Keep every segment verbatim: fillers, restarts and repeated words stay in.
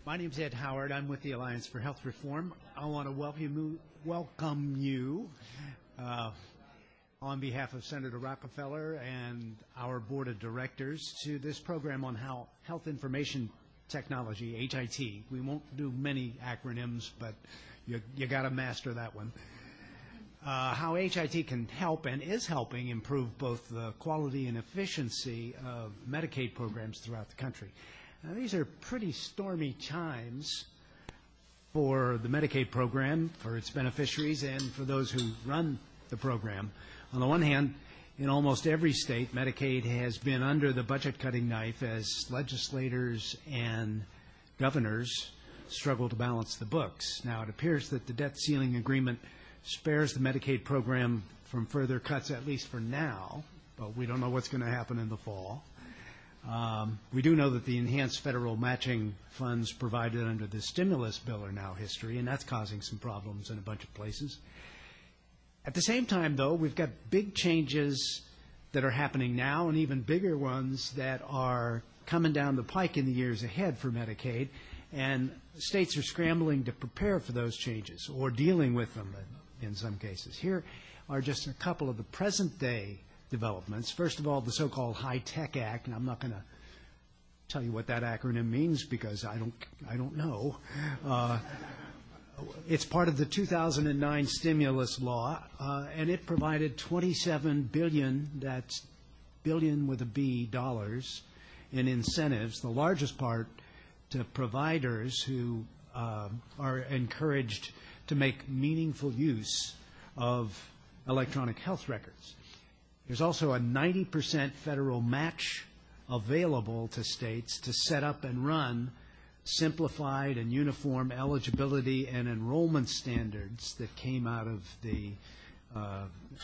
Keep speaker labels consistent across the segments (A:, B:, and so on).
A: My name's Ed Howard. I'm with the Alliance for Health Reform. I want to welcome, welcome you uh, on behalf of Senator Rockefeller and our board of directors to this program on how health information technology, H I T, we won't do many acronyms, but you, you got to master that one, uh, how H I T can help and is helping improve both the quality and efficiency of Medicaid programs throughout the country. Now, these are pretty stormy times for the Medicaid program, for its beneficiaries, and for those who run the program. On the one hand, in almost every state, Medicaid has been under the budget-cutting knife as legislators and governors struggle to balance the books. Now, it appears that the debt ceiling agreement spares the Medicaid program from further cuts, at least for now, but we don't know what's going to happen in the fall. Um, we do know that the enhanced federal matching funds provided under the stimulus bill are now history, and that's causing some problems in a bunch of places. At the same time, though, we've got big changes that are happening now and even bigger ones that are coming down the pike in the years ahead for Medicaid, and states are scrambling to prepare for those changes or dealing with them in, in some cases. Here are just a couple of the present-day developments. First of all, the so-called HITECH Act, and I'm not going to tell you what that acronym means because I don't, I don't know. Uh, it's part of the two thousand nine stimulus law, uh, and it provided twenty-seven billion dollars, that's billion with a B, dollars, in incentives, the largest part to providers who uh, are encouraged to make meaningful use of electronic health records. There's also a ninety percent federal match available to states to set up and run simplified and uniform eligibility and enrollment standards that came out of the uh, uh,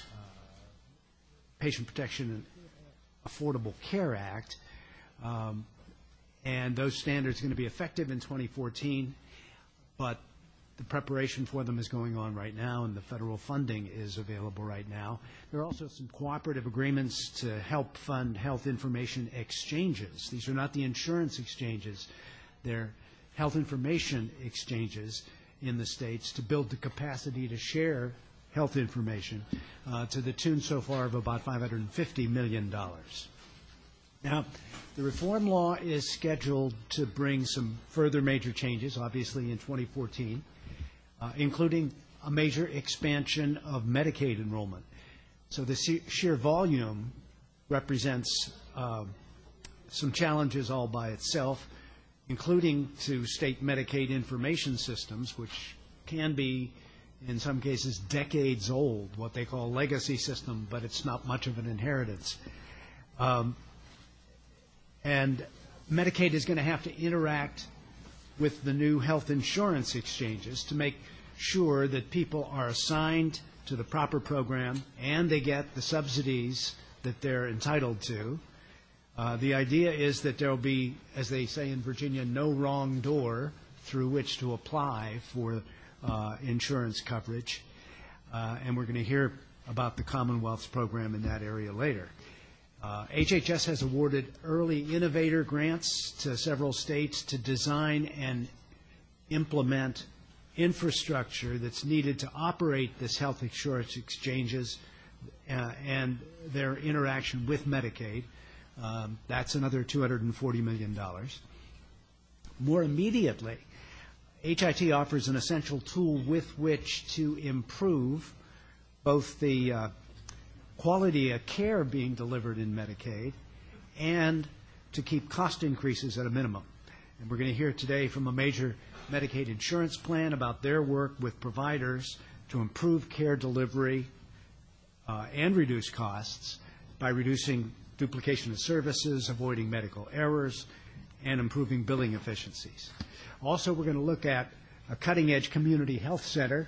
A: Patient Protection and Affordable Care Act. Um, and those standards are going to be effective in twenty fourteen, but the preparation for them is going on right now, and the federal funding is available right now. There are also some cooperative agreements to help fund health information exchanges. These are not the insurance exchanges. They're health information exchanges in the states to build the capacity to share health information uh, to the tune so far of about five hundred fifty million dollars. Now, the reform law is scheduled to bring some further major changes, obviously in twenty fourteen. Uh, including a major expansion of Medicaid enrollment. So the sheer volume represents uh, some challenges all by itself, including to state Medicaid information systems, which can be, in some cases, decades old, what they call a legacy system, but it's not much of an inheritance. Um, and Medicaid is going to have to interact with the new health insurance exchanges to make sure that people are assigned to the proper program and they get the subsidies that they're entitled to. Uh, the idea is that there will be, as they say in Virginia, no wrong door through which to apply for uh, insurance coverage. Uh, and we're going to hear about the Commonwealth's program in that area later. Uh, H H S has awarded early innovator grants to several states to design and implement infrastructure that's needed to operate this health insurance exchanges uh, and their interaction with Medicaid. Um, that's another two hundred forty million dollars. More immediately, H I T offers an essential tool with which to improve both the uh, quality of care being delivered in Medicaid and to keep cost increases at a minimum. And we're going to hear today from a major Medicaid insurance plan about their work with providers to improve care delivery uh, and reduce costs by reducing duplication of services, avoiding medical errors, and improving billing efficiencies. Also, we're going to look at a cutting-edge community health center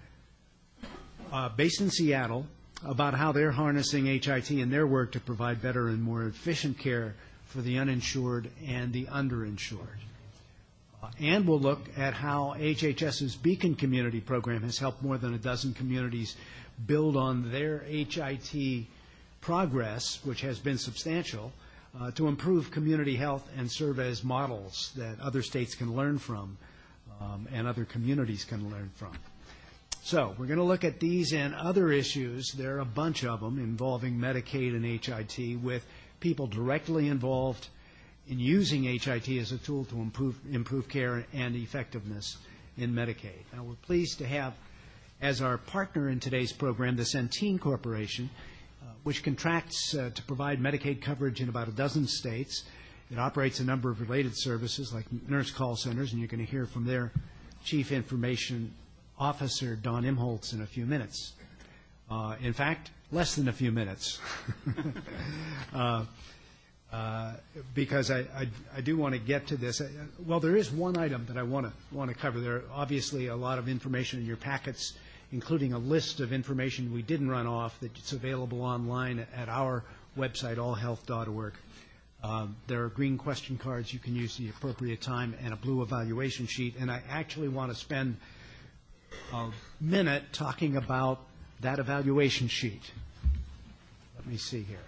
A: uh, based in Seattle about how they're harnessing H I T in their work to provide better and more efficient care for the uninsured and the underinsured. Uh, and we'll look at how H H S's Beacon Community Program has helped more than a dozen communities build on their H I T progress, which has been substantial, uh, to improve community health and serve as models that other states can learn from um, and other communities can learn from. So we're going to look at these and other issues. There are a bunch of them involving Medicaid and H I T with people directly involved in using H I T as a tool to improve, improve care and effectiveness in Medicaid. Now, we're pleased to have as our partner in today's program the Centene Corporation, uh, which contracts uh, to provide Medicaid coverage in about a dozen states. It operates a number of related services like nurse call centers, and you're going to hear from their Chief Information Officer, Don Imholtz, in a few minutes. Uh, in fact, less than a few minutes. uh, uh, because I, I, I do want to get to this. Well, there is one item that I want to want to cover. There are obviously a lot of information in your packets, including a list of information we didn't run off that's available online at our website, all health dot org. Um, there are green question cards you can use at the appropriate time and a blue evaluation sheet. And I actually want to spend a minute talking about that evaluation sheet. Let me see here.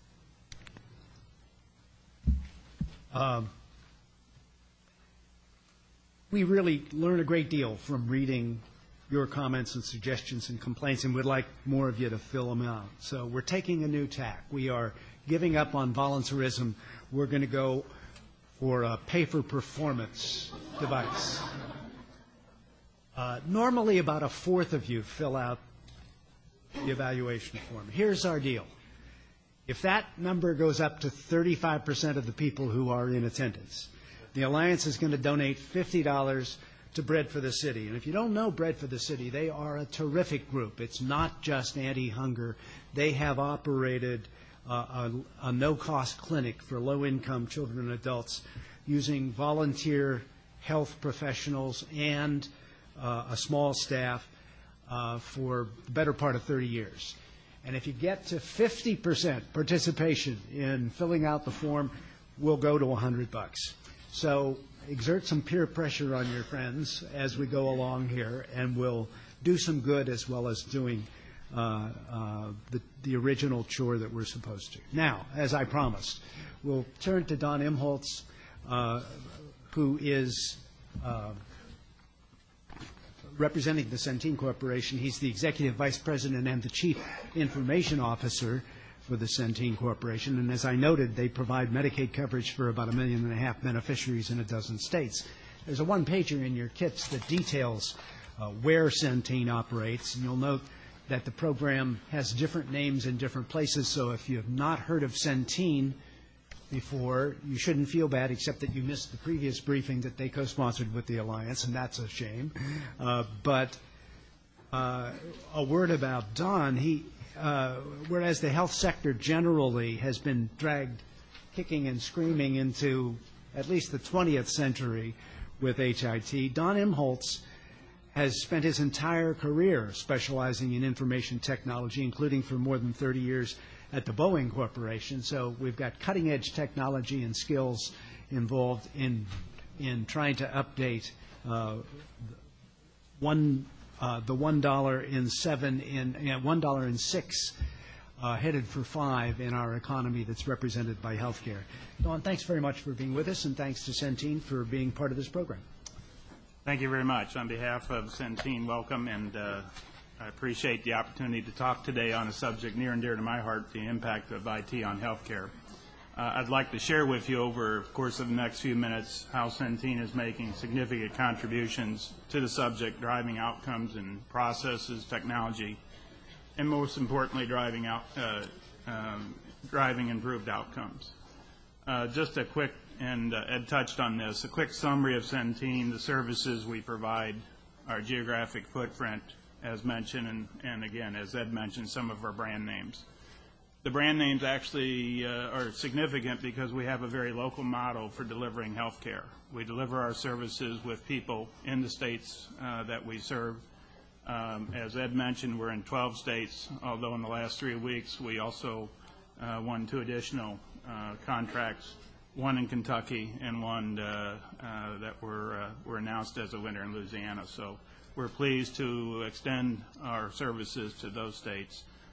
A: Um, we really learn a great deal from reading your comments and suggestions and complaints, and we'd like more of you to fill them out. So we're taking a new tack. We are giving up on voluntarism. We're going to go for a pay-for-performance device. Uh, normally, about a fourth of you fill out the evaluation form. Here's our deal. If that number goes up to thirty-five percent of the people who are in attendance, the Alliance is going to donate fifty dollars to Bread for the City. And if you don't know Bread for the City, they are a terrific group. It's not just anti-hunger. They have operated uh, a, a no-cost clinic for low-income children and adults using volunteer health professionals and uh, a small staff uh, for the better part of thirty years. And if you get to fifty percent participation in filling out the form, we'll go to one hundred bucks. So exert some peer pressure on your friends as we go along here, and we'll do some good as well as doing uh, uh, the, the original chore that we're supposed to. Now, as I promised, we'll turn to Don Imholtz, uh, who is uh, representing the Centene Corporation. He's the Executive Vice President and the Chief Information Officer for the Centene Corporation. And as I noted, they provide Medicaid coverage for about a million and a half beneficiaries in a dozen states. There's a one-pager in your kits that details uh, where Centene operates. And you'll note that the program has different names in different places. So if you have not heard of Centene before, you shouldn't feel bad, except that you missed the previous briefing that they co-sponsored with the Alliance, and that's a shame. Uh, but uh, a word about Don. He, uh, whereas the health sector generally has been dragged kicking and screaming into at least the twentieth century with H I T, Don Imholtz has spent his entire career specializing in information technology, including for more than thirty years at the Boeing Corporation. So we've got cutting-edge technology and skills involved in in trying to update uh, one uh, the one dollar in seven in uh, one dollar in six uh, headed for five in our economy that's represented by healthcare. Don, thanks very much for being with us, and thanks to Centene for being part of this program.
B: Thank you very much. On behalf of Centene, welcome, and uh, I appreciate the opportunity to talk today on a subject near and dear to my heart, the impact of I T on healthcare. Uh, I'd like to share with you over the course of the next few minutes how Centene is making significant contributions to the subject, driving outcomes and processes, technology, and most importantly, driving out, uh, um, driving improved outcomes. Uh, just a quick, and uh, Ed touched on this, a quick summary of Centene, the services we provide, our geographic footprint, as mentioned, and, and again, as Ed mentioned, some of our brand names. The brand names actually uh, are significant because we have a very local model for delivering health care. We deliver our services with people in the states uh, that we serve. Um, as Ed mentioned, we're in twelve states, although in the last three weeks we also uh, won two additional uh, contracts, one in Kentucky and one uh, uh, that were, uh, were announced as a winner in Louisiana. So we're pleased to extend our services to those states.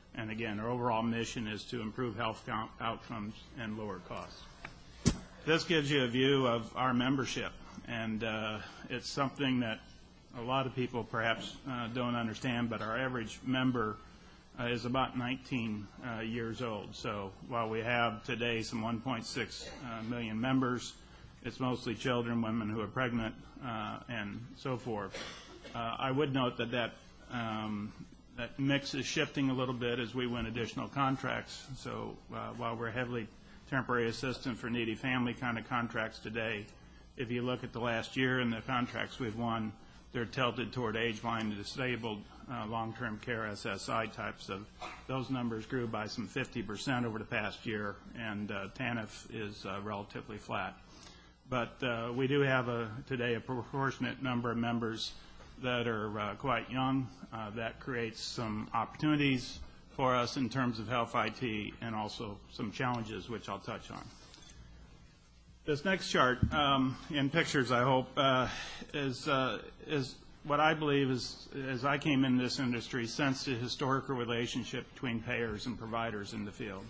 B: And again, our overall mission is to improve health outcomes and lower costs. This gives you a view of our membership, and uh, it's something that a lot of people perhaps uh, don't understand, but our average member uh, is about nineteen uh, years old. So while we have today some one point six uh, million members, it's mostly children, women who are pregnant, uh, and so forth. Uh, I would note that that, um, that mix is shifting a little bit as we win additional contracts. So uh, while we're heavily temporary assistance for needy family kind of contracts today, if you look at the last year and the contracts we've won, they're tilted toward age-blind, disabled, uh, long-term care, S S I types of. Those numbers grew by some fifty percent over the past year, and uh, T A N F is uh, relatively flat. But uh, we do have a, today a proportionate number of members that are uh, quite young. Uh, that creates some opportunities for us in terms of health I T and also some challenges, which I'll touch on. This next chart, um, in pictures, I hope, uh, is, uh, is what I believe is, as I came in this industry, sensed a historical relationship between payers and providers in the field.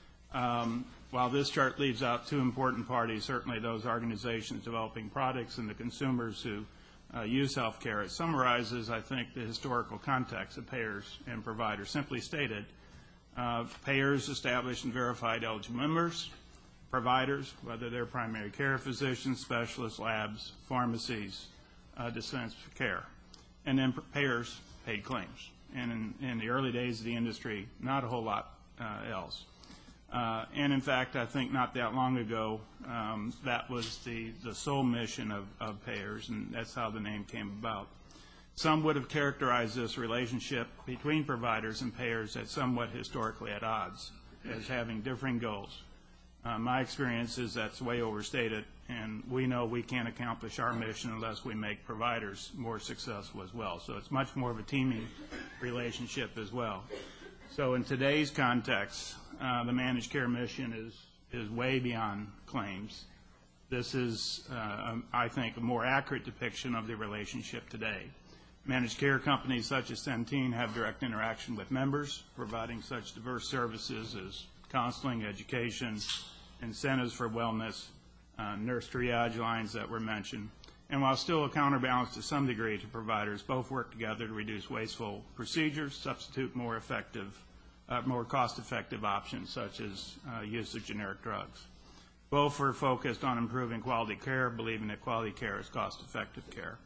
B: Um, while this chart leaves out two important parties, certainly those organizations developing products and the consumers who uh, use health care, it summarizes, I think, the historical context of payers and providers. Simply stated, uh, payers established and verified eligible members, providers, whether they're primary care physicians, specialists, labs, pharmacies, uh, dispense care, and then payers paid claims. And in, in the early days of the industry, not a whole lot uh, else. Uh, and in fact, I think not that long ago, um, that was the, the sole mission of, of payers, and that's how the name came about. Some would have characterized this relationship between providers and payers as somewhat historically at odds, as having differing goals. Uh, my experience is that's way overstated, and we know we can't accomplish our mission unless we make providers more successful as well. So it's much more of a teaming relationship as well. So in today's context, uh, the managed care mission is, is way beyond claims. This is, uh, I think, a more accurate depiction of the relationship today. Managed care companies such as Centene have direct interaction with members, providing such diverse services as counseling, education, incentives for wellness, uh, nurse triage lines that were mentioned. And while still a counterbalance to some degree to providers, both work together to reduce wasteful procedures, substitute more effective, uh, more cost-effective options such as uh, use of generic drugs. Both are focused on improving quality care, believing that quality care is cost-effective care.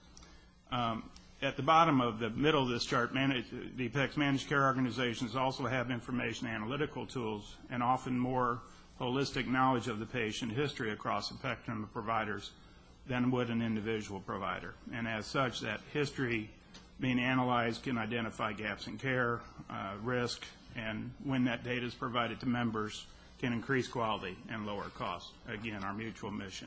B: Um, At the bottom of the middle of this chart manage, depicts managed care organizations also have information analytical tools and often more holistic knowledge of the patient history across the spectrum of providers than would an individual provider. And as such, that history being analyzed can identify gaps in care, uh, risk, and when that data is provided to members, can increase quality and lower costs. Again, our mutual mission.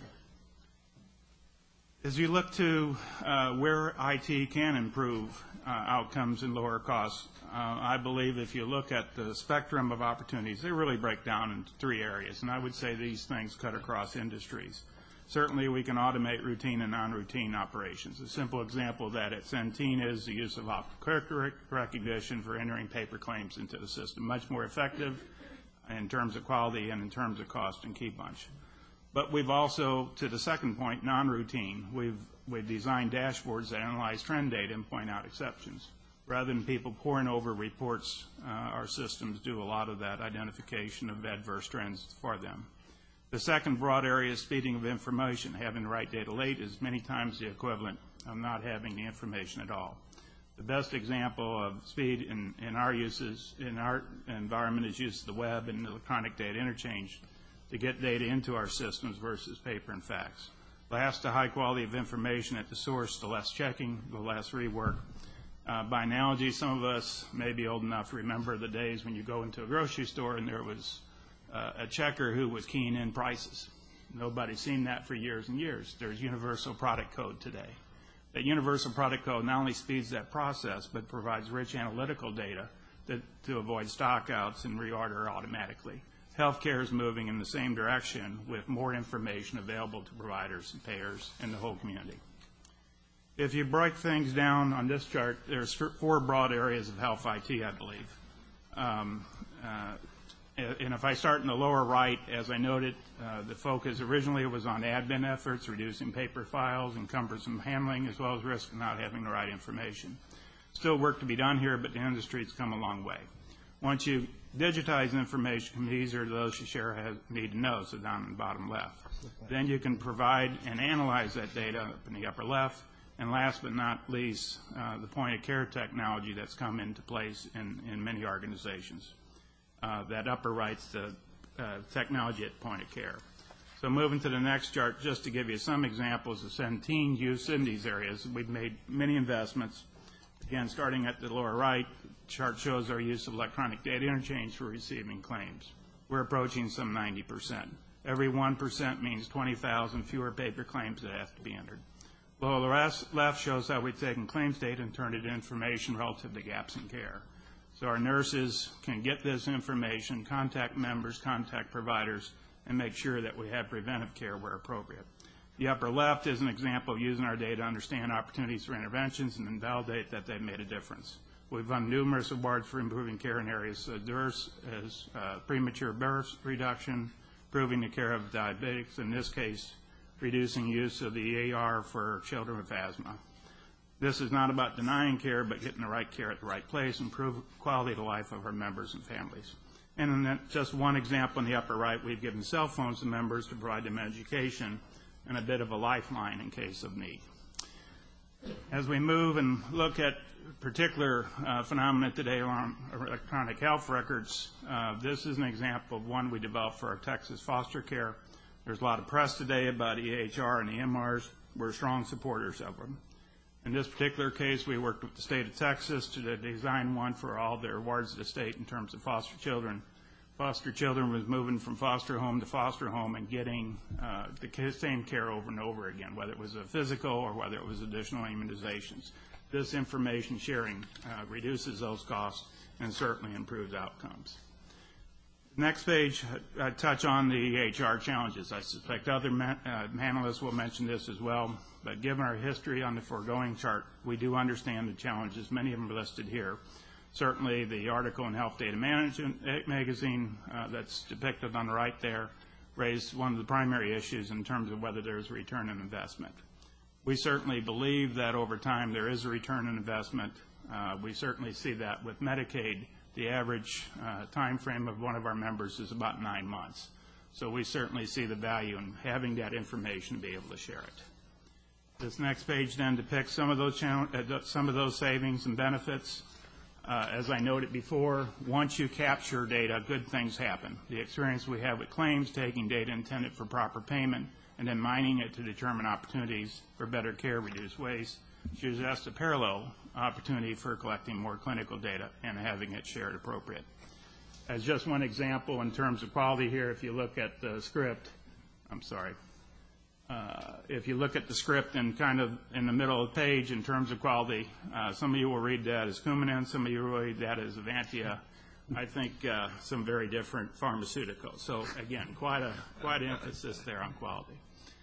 B: As you look to uh, where I T can improve uh, outcomes and lower costs, uh, I believe if you look at the spectrum of opportunities, they really break down into three areas, and I would say these things cut across industries. Certainly we can automate routine and non-routine operations. A simple example of that at Centene is the use of optical character recognition for entering paper claims into the system. Much more effective in terms of quality and in terms of cost and key bunch. But we've also, to the second point, non-routine. We've, we've designed dashboards that analyze trend data and point out exceptions. Rather than people pouring over reports, uh, our systems do a lot of that identification of adverse trends for them. The second broad area is speeding of information. Having the right data late is many times the equivalent of not having the information at all. The best example of speed in, in our uses, in our environment, is use of the web and electronic data interchange to get data into our systems versus paper and fax. Last, the high quality of information at the source, the less checking, the less rework. Uh, by analogy, some of us may be old enough to remember the days when you go into a grocery store and there was uh, a checker who was keying in prices. Nobody's seen that for years and years. There's universal product code today. That universal product code not only speeds that process, but provides rich analytical data that, to avoid stockouts and reorder automatically. Healthcare is moving in the same direction with more information available to providers and payers and the whole community. If you break things down on this chart, there's four broad areas of health I T, I believe. Um, uh, and if I start in the lower right, as I noted, uh, the focus originally was on admin efforts, reducing paper files and cumbersome handling, as well as risk of not having the right information. Still work to be done here, but the industry's come a long way. Once you digitize information, it can be easier to those you share has, need to know, so down in the bottom left. Then you can provide and analyze that data up in the upper left. And last but not least, uh, the point-of-care technology that's come into place in, in many organizations. Uh, that upper right's the uh, technology at point-of-care. So moving to the next chart, just to give you some examples of Centene use in these areas, we've made many investments. Again, starting at the lower right, the chart shows our use of electronic data interchange for receiving claims. We're approaching some ninety percent. Every one percent means twenty thousand fewer paper claims that have to be entered. Lower left shows how we've taken claims data and turned it into information relative to gaps in care. So our nurses can get this information, contact members, contact providers, and make sure that we have preventive care where appropriate. The upper left is an example of using our data to understand opportunities for interventions and then validate that they've made a difference. We've won numerous awards for improving care in areas as diverse as uh, premature birth reduction, improving the care of diabetics, in this case, reducing use of the E A R for children with asthma. This is not about denying care, but getting the right care at the right place, improve quality of life of our members and families. And in just one example in the upper right, we've given cell phones to members to provide them education and a bit of a lifeline in case of need. As we move and look at particular uh, phenomena today around electronic health records, uh, this is an example of one we developed for our Texas foster care. There's a lot of press today about E H R and E M Rs. We're strong supporters of them. In this particular case, we worked with the state of Texas to design one for all their wards of the state in terms of foster children. Foster children was moving from foster home to foster home and getting uh, the same care over and over again, whether it was a physical or whether it was additional immunizations. This information sharing uh, reduces those costs and certainly improves outcomes. Next page, I touch on the E H R challenges. I suspect other man, uh, panelists will mention this as well, but given our history on the foregoing chart, we do understand the challenges. Many of them are listed here. Certainly the article in Health Data Management magazine uh, that's depicted on the right there raised one of the primary issues in terms of whether there's a return on investment. We certainly believe that over time there is a return on investment. Uh, we certainly see that with Medicaid. The average uh, time frame of one of our members is about nine months. So we certainly see the value in having that information to be able to share it. This next page then depicts some of those, uh, some of those savings and benefits. Uh, as I noted before, once you capture data, good things happen. The experience we have with claims, taking data intended for proper payment, and then mining it to determine opportunities for better care, reduce waste, suggests a parallel opportunity for collecting more clinical data and having it shared appropriate. As just one example in terms of quality here, if you look at the script, I'm sorry, uh, if you look at the script and kind of in the middle of the page in terms of quality, uh, some of you will read that as Coumadin, some of you will read that as Avantia. I think uh, some very different pharmaceuticals. So again, quite a quite an emphasis there on quality.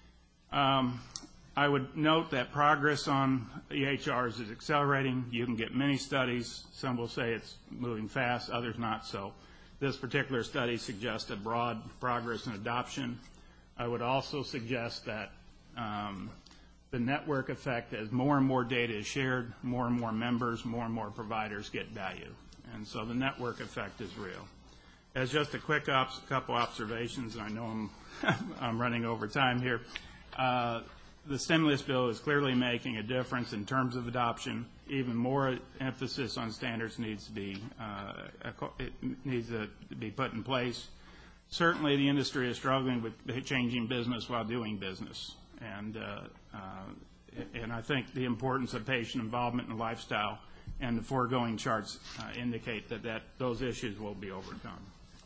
B: Um, I would note that progress on E H Rs is accelerating. You can get many studies. Some will say it's moving fast, others not so. This particular study suggests a broad progress in adoption. I would also suggest that um, the network effect, as more and more data is shared, more and more members, more and more providers get value. And so the network effect is real. As just a quick ops, couple observations, and I know I'm, I'm running over time here, uh, the stimulus bill is clearly making a difference in terms of adoption. Even more emphasis on standards needs to be uh, it needs to be put in place. Certainly, the industry is struggling with changing business while doing business, and uh, uh, and I think the importance of patient involvement and lifestyle and the foregoing charts uh, indicate that, that those issues will be overcome.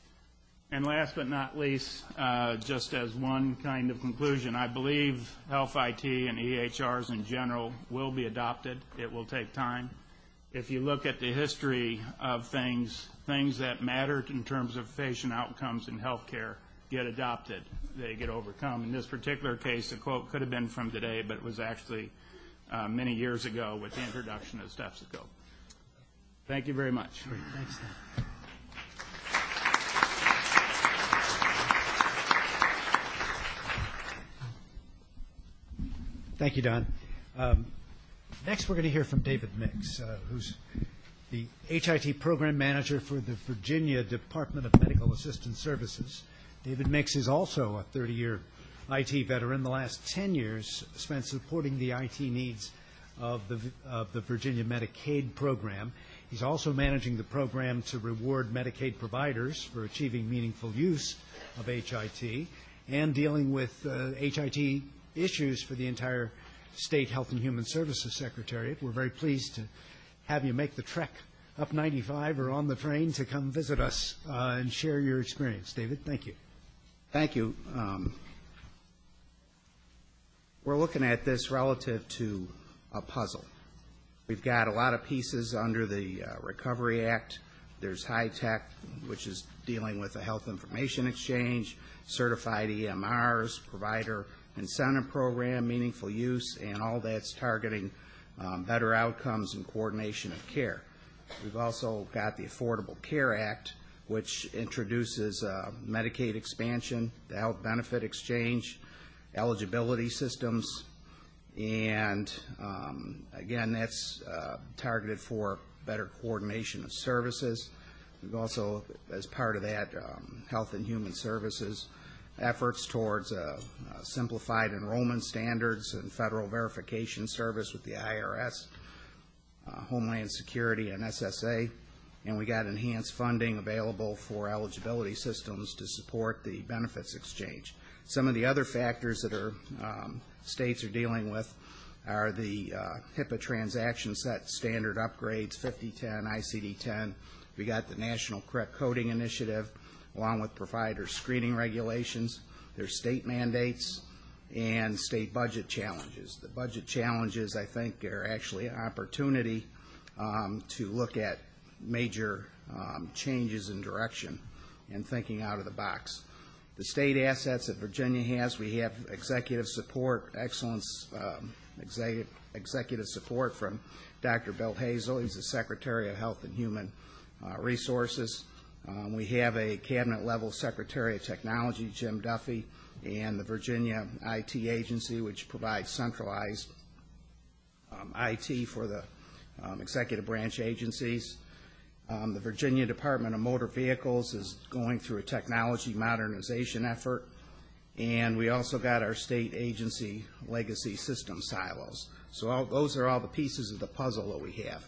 B: And last but not least, uh, just as one kind of conclusion, I believe health I T and E H Rs in general will be adopted. It will take time. If you look at the history of things, things that matter in terms of patient outcomes in healthcare get adopted. They get overcome. In this particular case, a quote could have been from today, but it was actually uh, many years ago with the introduction of Stethoscope. Thank you very much.
A: Great. Thanks, Dan. Thank you, Don. Um, next, we're going to hear from David Mix, uh, who's the H I T Program Manager for the Virginia Department of Medical Assistance Services. David Mix is also a thirty-year I T veteran. The last ten years spent supporting the I T needs of the, of the Virginia Medicaid program. He's also managing the program to reward Medicaid providers for achieving meaningful use of H I T and dealing with uh, H I T issues for the entire State Health and Human Services Secretariat. We're very pleased to have you make the trek up ninety-five or on the train to come visit us uh, and share your experience. David, thank you.
C: Thank you. Um, we're looking at this relative to a puzzle. We've got a lot of pieces under the uh, Recovery Act. There's high tech, which is dealing with a health information exchange, certified E M Rs, provider incentive program, meaningful use, and all that's targeting um, better outcomes and coordination of care. We've also got the Affordable Care Act, which introduces uh, Medicaid expansion, the health benefit exchange, eligibility systems, and um, again, that's uh, targeted for better coordination of services. We've also, as part of that, um, Health and Human Services efforts towards uh, uh, simplified enrollment standards and federal verification service with the I R S, uh, Homeland Security, and S S A. And we got enhanced funding available for eligibility systems to support the benefits exchange. Some of the other factors that are um, states are dealing with are the uh, HIPAA transaction set standard upgrades, fifty ten, I C D ten. We got the National Correct Coding Initiative, along with provider screening regulations. There's state mandates and state budget challenges. The budget challenges, I think, are actually an opportunity um, to look at major um, changes in direction and thinking out of the box. The state assets that Virginia has, we have executive support, excellence, um, executive, executive support from Doctor Bill Hazel. He's the Secretary of Health and Human uh, Resources. Um, we have a cabinet-level Secretary of Technology, Jim Duffy, and the Virginia I T Agency, which provides centralized um, I T for the um, executive branch agencies. Um, the Virginia Department of Motor Vehicles is going through a technology modernization effort, and we also got our state agency legacy system silos. So all, those are all the pieces of the puzzle that we have.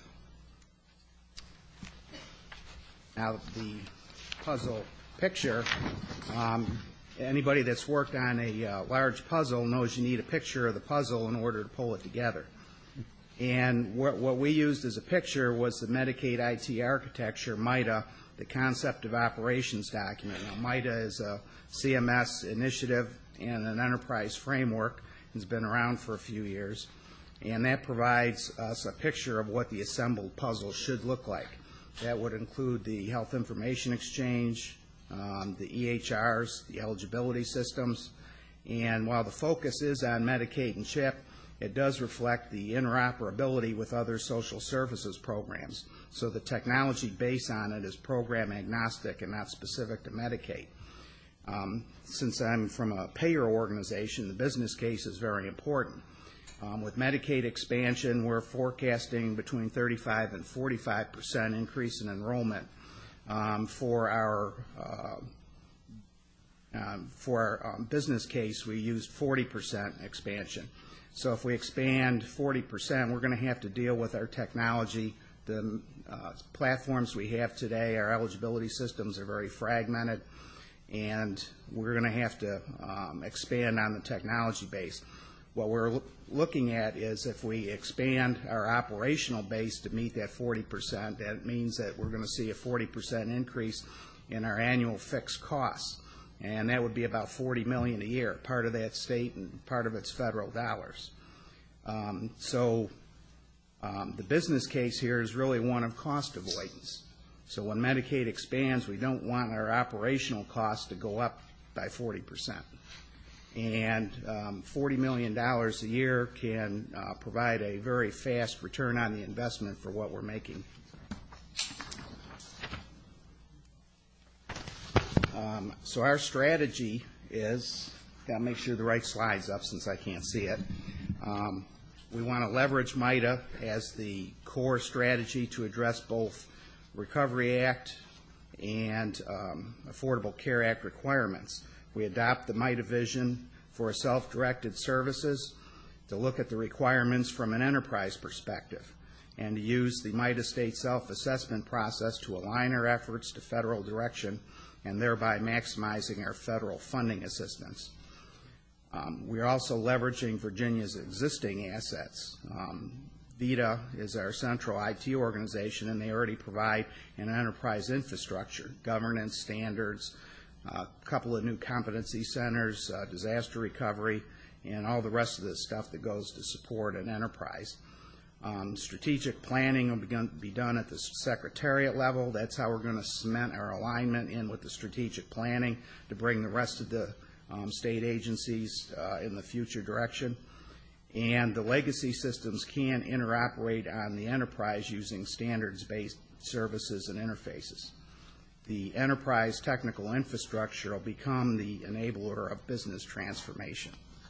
C: Now, the puzzle picture, um, anybody that's worked on a uh, large puzzle knows you need a picture of the puzzle in order to pull it together. And what, what we used as a picture was the Medicaid I T architecture, MITA, the concept of operations document. Now, MITA is a C M S initiative and an enterprise framework. It's been around for a few years. And that provides us a picture of what the assembled puzzle should look like. That would include the health information exchange, um, the E H Rs, the eligibility systems. And while the focus is on Medicaid and CHIP, it does reflect the interoperability with other social services programs. So the technology base on it is program agnostic and not specific to Medicaid. Um, since I'm from a payer organization, the business case is very important. Um, with Medicaid expansion, we're forecasting between thirty-five and forty-five percent increase in enrollment um, for our uh, um, for our um, business case. We used forty percent expansion. So if we expand forty percent, we're going to have to deal with our technology. The uh, platforms we have today, our eligibility systems are very fragmented, and we're going to have to um, expand on the technology base. What we're lo- looking at is if we expand our operational base to meet that forty percent, that means that we're going to see a forty percent increase in our annual fixed costs. And that would be about forty million dollars a year, part of that state and part of it's federal dollars. Um, so um, the business case here is really one of cost avoidance. So when Medicaid expands, we don't want our operational costs to go up by forty percent. And um, forty million dollars a year can uh, provide a very fast return on the investment for what we're making. Um, so our strategy is, got to make sure the right slide's up since I can't see it. Um, we want to leverage MITA as the core strategy to address both Recovery Act and um, Affordable Care Act requirements. We adopt the MITA vision for self-directed services to look at the requirements from an enterprise perspective and to use the MITA state self-assessment process to align our efforts to federal direction and thereby maximizing our federal funding assistance. Um, we're also leveraging Virginia's existing assets. Um, VITA is our central I T organization, and they already provide an enterprise infrastructure, governance standards, a uh, couple of new competency centers, uh, disaster recovery, and all the rest of the stuff that goes to support an enterprise. Um, strategic planning will be, be done at the secretariat level. That's how we're going to cement our alignment in with the strategic planning to bring the rest of the um, state agencies uh, in the future direction. And the legacy systems can interoperate on the enterprise using standards-based services and interfaces. The enterprise technical infrastructure will become the enabler of business transformation.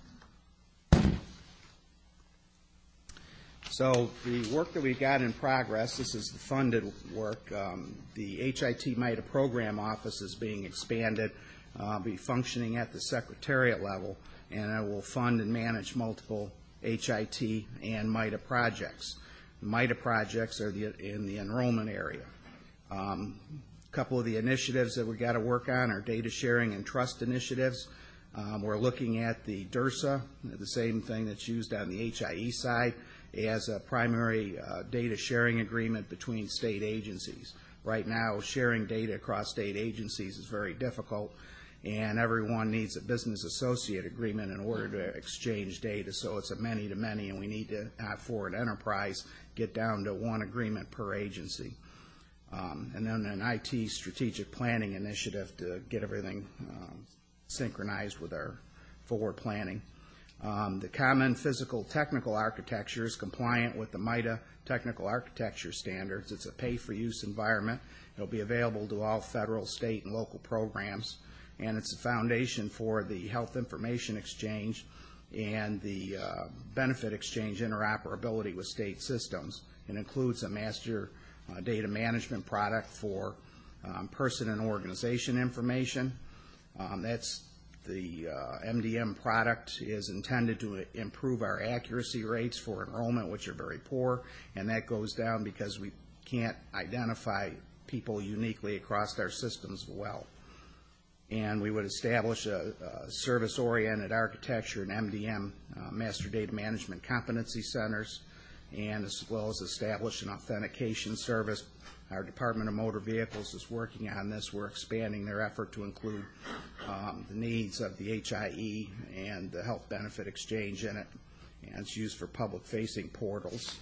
C: So the work that we've got in progress, this is the funded work. Um, the H I T MITA program office is being expanded, uh, be functioning at the secretariat level, and it will fund and manage multiple H I T and MITA projects. The MITA projects are the, in the enrollment area. Um, a couple of the initiatives that we've got to work on are data sharing and trust initiatives. Um, we're looking at the DERSA, the same thing that's used on the H I E side, as a primary uh, data sharing agreement between state agencies. Right now, sharing data across state agencies is very difficult, and everyone needs a business associate agreement in order to exchange data, so it's a many-to-many, and we need to, uh, for an enterprise, get down to one agreement per agency. Um, and then an I T strategic planning initiative to get everything um, synchronized with our forward planning. Um, the common physical technical architecture is compliant with the MITA technical architecture standards. It's a pay-for-use environment. It'll be available to all federal, state, and local programs. And it's a foundation for the health information exchange and the uh, benefit exchange interoperability with state systems. It includes a master uh, data management product for um, person and organization information. Um, that's The uh, M D M product is intended to improve our accuracy rates for enrollment, which are very poor, and that goes down because we can't identify people uniquely across our systems well. And we would establish a, a service-oriented architecture and M D M, uh, Master Data Management Competency Centers, and as well as establish an authentication service. Our Department of Motor Vehicles is working on this. We're expanding their effort to include um, the needs of the H I E and the health benefit exchange in it, and it's used for public-facing portals.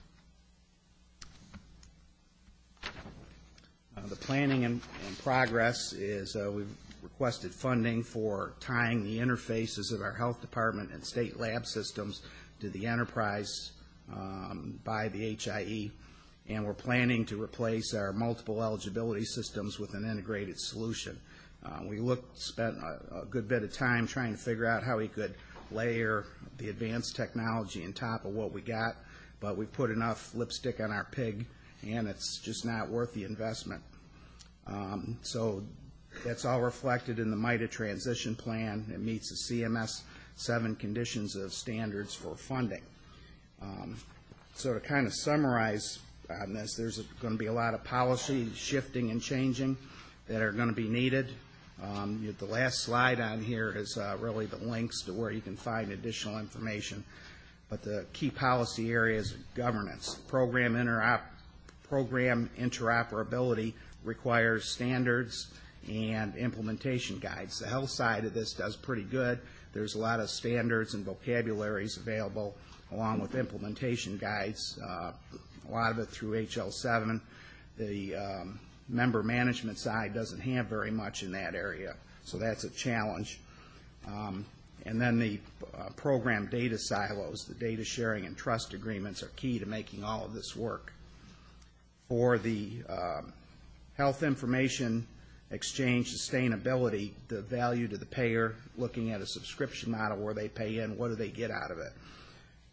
C: Uh, the planning in, in progress is uh, we've requested funding for tying the interfaces of our health department and state lab systems to the enterprise um, by the H I E. And we're planning to replace our multiple eligibility systems with an integrated solution. Uh, we looked, spent a, a good bit of time trying to figure out how we could layer the advanced technology on top of what we got, but we've put enough lipstick on our pig, and it's just not worth the investment. Um, so that's all reflected in the MITA transition plan. It meets the C M S seven conditions of standards for funding. Um, so to kind of summarize on this, there's going to be a lot of policy shifting and changing that are going to be needed. Um, you, the last slide on here is uh, really the links to where you can find additional information. But the key policy areas are governance. Program, interop, program interoperability requires standards and implementation guides. The health side of this does pretty good. There's a lot of standards and vocabularies available along with implementation guides. Uh, a lot of it through H L seven. The um, member management side doesn't have very much in that area, so that's a challenge. Um, and then the uh, program data silos, the data sharing and trust agreements are key to making all of this work. For the um, health information exchange sustainability, the value to the payer, looking at a subscription model where they pay in, what do they get out of it?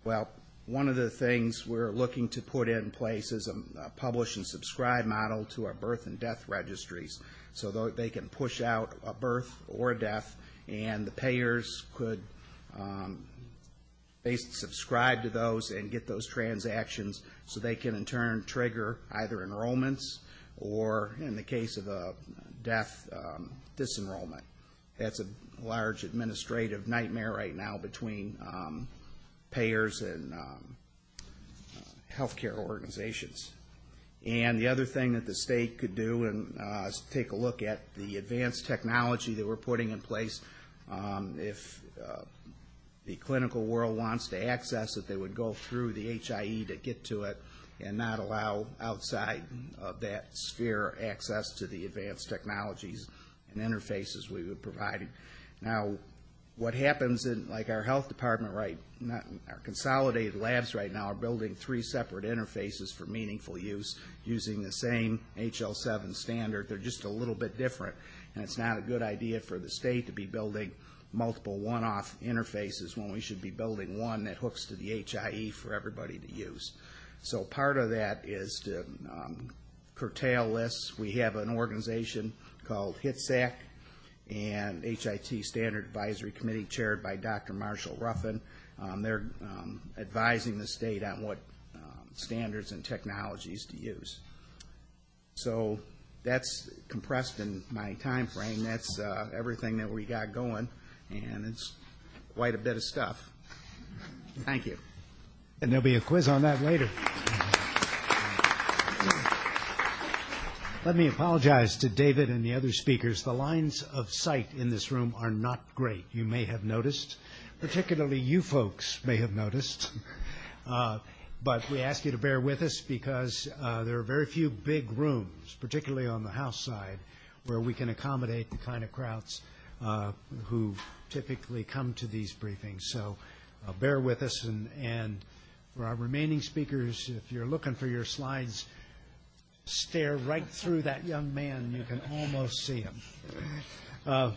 C: Well, one of the things we're looking to put in place is a, a publish and subscribe model to our birth and death registries, so that they can push out a birth or a death, and the payers could um, basically subscribe to those and get those transactions, so they can in turn trigger either enrollments or, in the case of a death, um, disenrollment. That's a large administrative nightmare right now between um, payers and um, uh, healthcare organizations. And the other thing that the state could do and uh, is take a look at the advanced technology that we're putting in place. Um, if uh, the clinical world wants to access it, they would go through the H I E to get to it and not allow outside of that sphere access to the advanced technologies and interfaces we would provide. Now, what happens in, like, our health department, right, not, our consolidated labs right now are building three separate interfaces for meaningful use using the same H L seven standard. They're just a little bit different, and it's not a good idea for the state to be building multiple one-off interfaces when we should be building one that hooks to the H I E for everybody to use. So part of that is to um, curtail this. We have an organization called HITSAC, and H I T Standard Advisory Committee chaired by Doctor Marshall Ruffin. Um, they're um, advising the state on what um, standards and technologies to use. So that's compressed in my time frame. That's uh, everything that we got going, and it's quite a bit of stuff. Thank you.
A: And there'll be a quiz on that later. Let me apologize to David and the other speakers. The lines of sight in this room are not great. You may have noticed, particularly you folks may have noticed. Uh, but we ask you to bear with us because uh, there are very few big rooms, particularly on the House side, where we can accommodate the kind of crowds uh, who typically come to these briefings. So uh, bear with us. And, and for our remaining speakers, if you're looking for your slides, stare right through that young man. You can almost see him. Uh,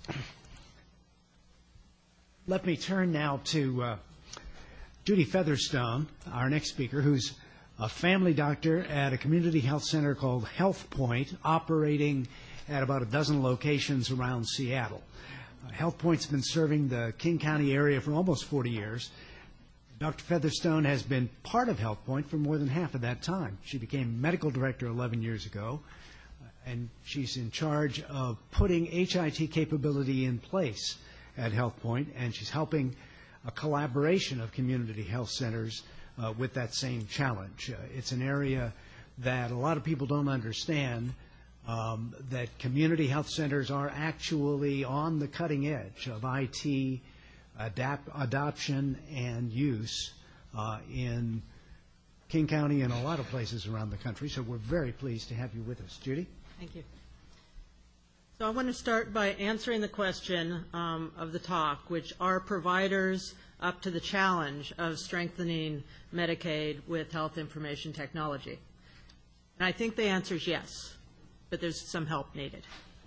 A: let me turn now to uh, Judy Featherstone, our next speaker, who's a family doctor at a community health center called Health Point, operating at about a dozen locations around Seattle. Uh, Health Point's been serving the King County area for almost forty years. Doctor Featherstone has been part of Health Point for more than half of that time. She became medical director eleven years ago, and she's in charge of putting H I T capability in place at Health Point, and she's helping a collaboration of community health centers uh, with that same challenge. Uh, it's an area that a lot of people don't understand, um, that community health centers are actually on the cutting edge of I T Adapt, adoption and use uh, in King County and a lot of places around the country. So we're very pleased to have you with us. Judy?
D: Thank you. So I want to start by answering the question um, of the talk, which are providers up to the challenge of strengthening Medicaid with health information technology? And I think the answer is yes, but there's some help needed.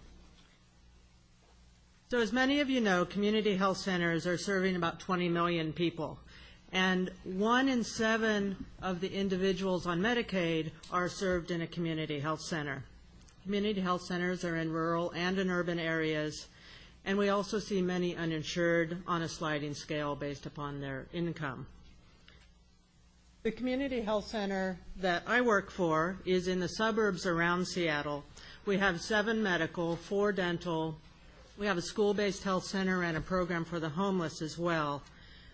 D: So as many of you know, community health centers are serving about twenty million people, and one in seven of the individuals on Medicaid are served in a community health center. Community health centers are in rural and in urban areas, and we also see many uninsured on a sliding scale based upon their income. The community health center that I work for is in the suburbs around Seattle. We have seven medical, four dental. We have a school-based health center and a program for the homeless as well.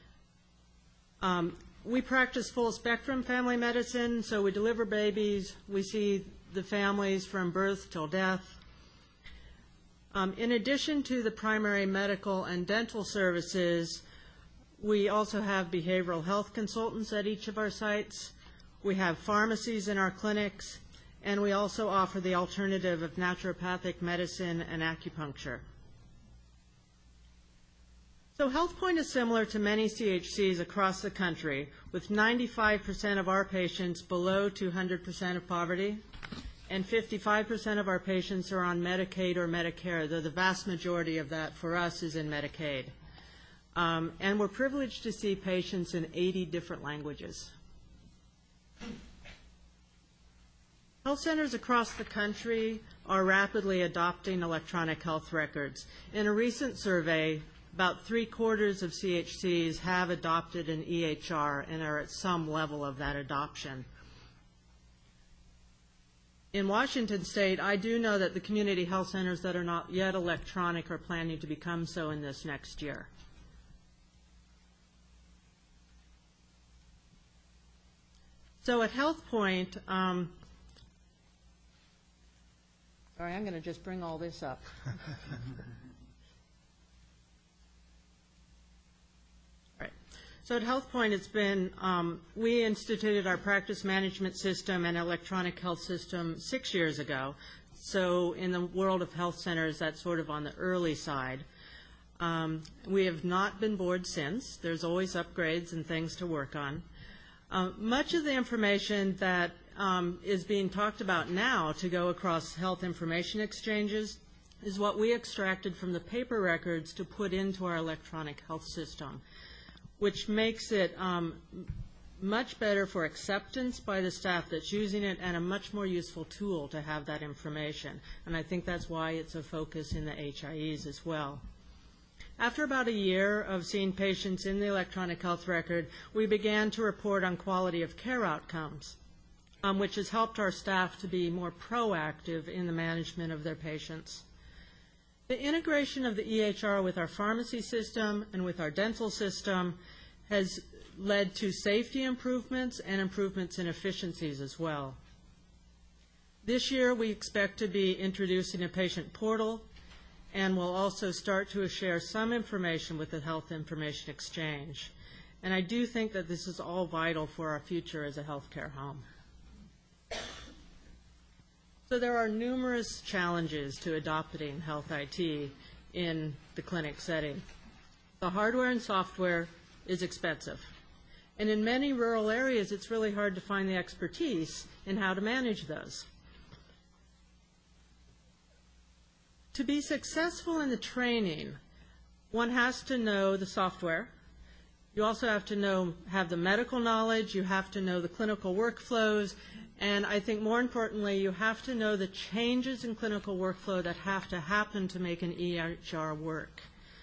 D: Um, we practice full-spectrum family medicine, so we deliver babies. We see the families from birth till death. Um, in addition to the primary medical and dental services, we also have behavioral health consultants at each of our sites. We have pharmacies in our clinics, and we also offer the alternative of naturopathic medicine and acupuncture. So Health Point is similar to many C H Cs across the country, with ninety-five percent of our patients below two hundred percent of poverty, and fifty-five percent of our patients are on Medicaid or Medicare, though the vast majority of that for us is in Medicaid. Um, and we're privileged to see patients in eighty different languages. Health centers across the country are rapidly adopting electronic health records. In a recent survey, about three-quarters of C H Cs have adopted an E H R and are at some level of that adoption. In Washington State, I do know that the community health centers that are not yet electronic are planning to become so in this next year. So at HealthPoint, um, sorry, I'm going to just bring all this up. Right. So at HealthPoint, it's been, um, we instituted our practice management system and electronic health system six years ago. So in the world of health centers, that's sort of on the early side. Um, we have not been bored since. There's always upgrades and things to work on. Uh, much of the information that um, is being talked about now to go across health information exchanges is what we extracted from the paper records to put into our electronic health system, which makes it um, much better for acceptance by the staff that's using it and a much more useful tool to have that information. And I think that's why it's a focus in the H I Es as well. After about a year of seeing patients in the electronic health record, we began to report on quality of care outcomes, um, which has helped our staff to be more proactive in the management of their patients. The integration of the E H R with our pharmacy system and with our dental system has led to safety improvements and improvements in efficiencies as well. This year, we expect to be introducing a patient portal, and we'll also start to share some information with the Health Information Exchange. And I do think that this is all vital for our future as a healthcare home. So there are numerous challenges to adopting health I T in the clinic setting. The hardware and software is expensive. And in many rural areas, it's really hard to find the expertise in how to manage those. To be successful in the training, one has to know the software. You also have to know, have the medical knowledge, you have to know the clinical workflows, and I think more importantly, you have to know the changes in clinical workflow that have to happen to make an E H R work.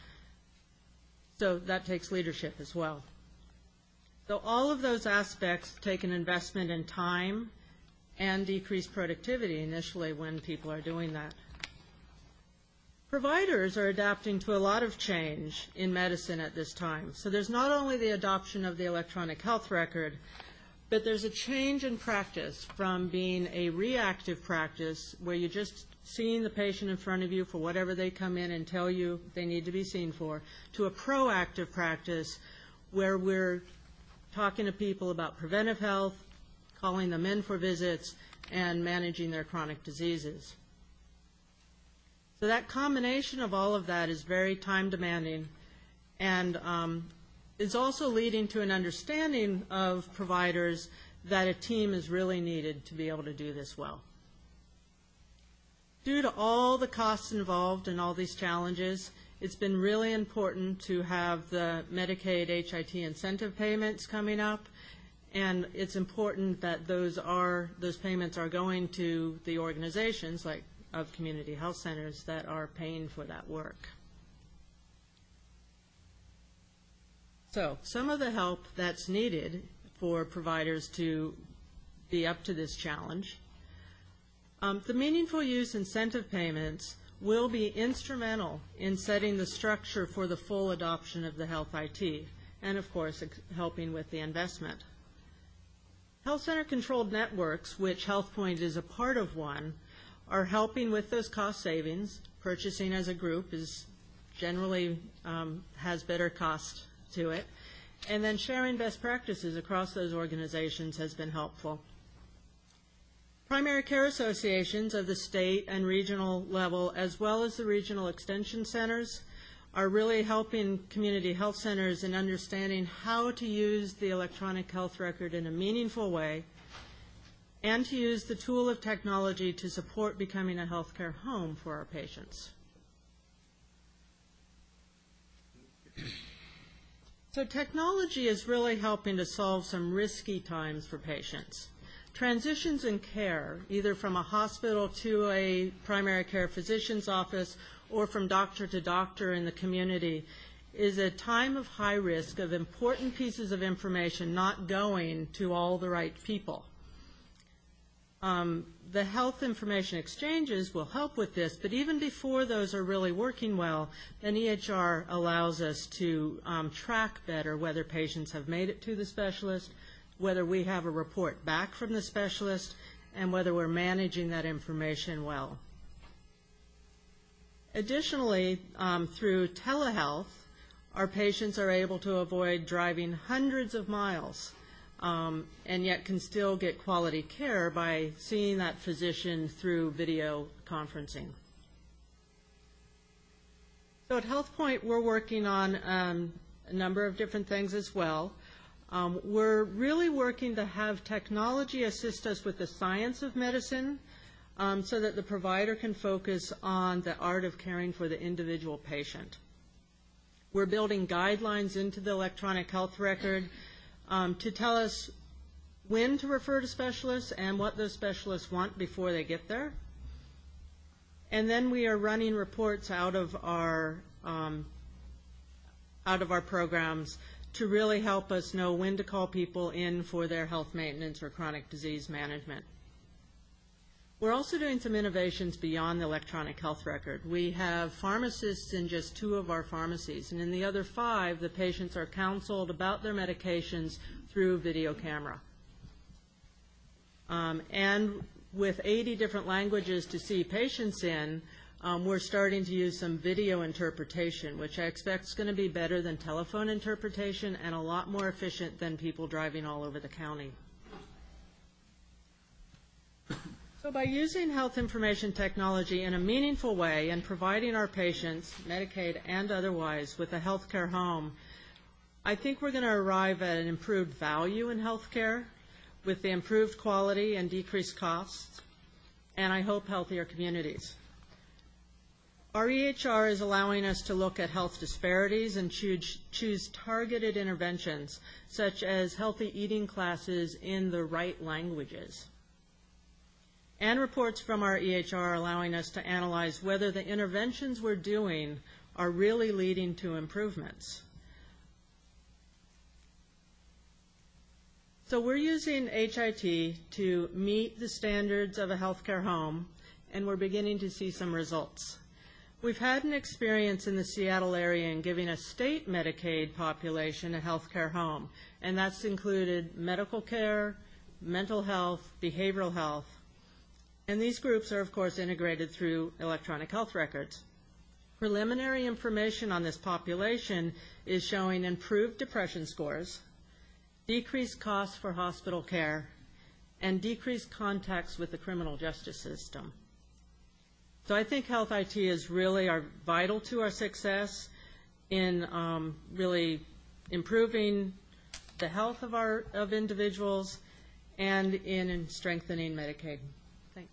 D: So that takes leadership as well. So all of those aspects take an investment in time and decrease productivity initially when people are doing that. Providers are adapting to a lot of change in medicine at this time. So there's not only the adoption of the electronic health record, but there's a change in practice from being a reactive practice where you're just seeing the patient in front of you for whatever they come in and tell you they need to be seen for, to a proactive practice where we're talking to people about preventive health, calling them in for visits, and managing their chronic diseases. So that combination of all of that is very time demanding and um, is also leading to an understanding of providers that a team is really needed to be able to do this well. Due to all the costs involved in all these challenges, it's been really important to have the Medicaid H I T incentive payments coming up, and it's important that those are those payments are going to the organizations like of community health centers that are paying for that work. So some of the help that's needed for providers to be up to this challenge. Um, the meaningful use incentive payments will be instrumental in setting the structure for the full adoption of the health I T, and of course helping with the investment. Health center controlled networks, which HealthPoint is a part of one, are helping with those cost savings. Purchasing as a group is generally um, has better cost to it. And then sharing best practices across those organizations has been helpful. Primary care associations of the state and regional level, as well as the regional extension centers, are really helping community health centers in understanding how to use the electronic health record in a meaningful way and to use the tool of technology to support becoming a healthcare home for our patients. So technology is really helping to solve some risky times for patients. Transitions in care, either from a hospital to a primary care physician's office or from doctor to doctor in the community, is a time of high risk of important pieces of information not going to all the right people. Um, the health information exchanges will help with this, but even before those are really working well, then E H R allows us to um, track better whether patients have made it to the specialist, whether we have a report back from the specialist, and whether we're managing that information well. Additionally, um, through telehealth, our patients are able to avoid driving hundreds of miles um, and yet can still get quality care by seeing that physician through video conferencing. So at HealthPoint, we're working on um, a number of different things as well. Um, we're really working to have technology assist us with the science of medicine um, so that the provider can focus on the art of caring for the individual patient. We're building guidelines into the electronic health record um, to tell us when to refer to specialists and what those specialists want before they get there. And then we are running reports out of our um, out of our programs to really help us know when to call people in for their health maintenance or chronic disease management. We're also doing some innovations beyond the electronic health record. We have pharmacists in just two of our pharmacies, and in the other five, the patients are counseled about their medications through video camera. Um, and with eighty different languages to see patients in, um, we're starting to use some video interpretation, which I expect is going to be better than telephone interpretation and a lot more efficient than people driving all over the county. So by using health information technology in a meaningful way and providing our patients, Medicaid and otherwise, with a health care home, I think we're going to arrive at an improved value in health care with the improved quality and decreased costs, and I hope healthier communities. Our E H R is allowing us to look at health disparities and choose, choose targeted interventions, such as healthy eating classes in the right languages. And reports from our E H R allowing us to analyze whether the interventions we're doing are really leading to improvements. So we're using H I T to meet the standards of a healthcare home, and we're beginning to see some results. We've had an experience in the Seattle area in giving a state Medicaid population a healthcare home, and that's included medical care, mental health, behavioral health, and these groups are, of course, integrated through electronic health records. Preliminary information on this population is showing improved depression scores, decreased costs for hospital care, and decreased contacts with the criminal justice system. So I think health I T is really are vital to our success in um, really improving the health of our of individuals and in, in strengthening Medicaid. Thanks.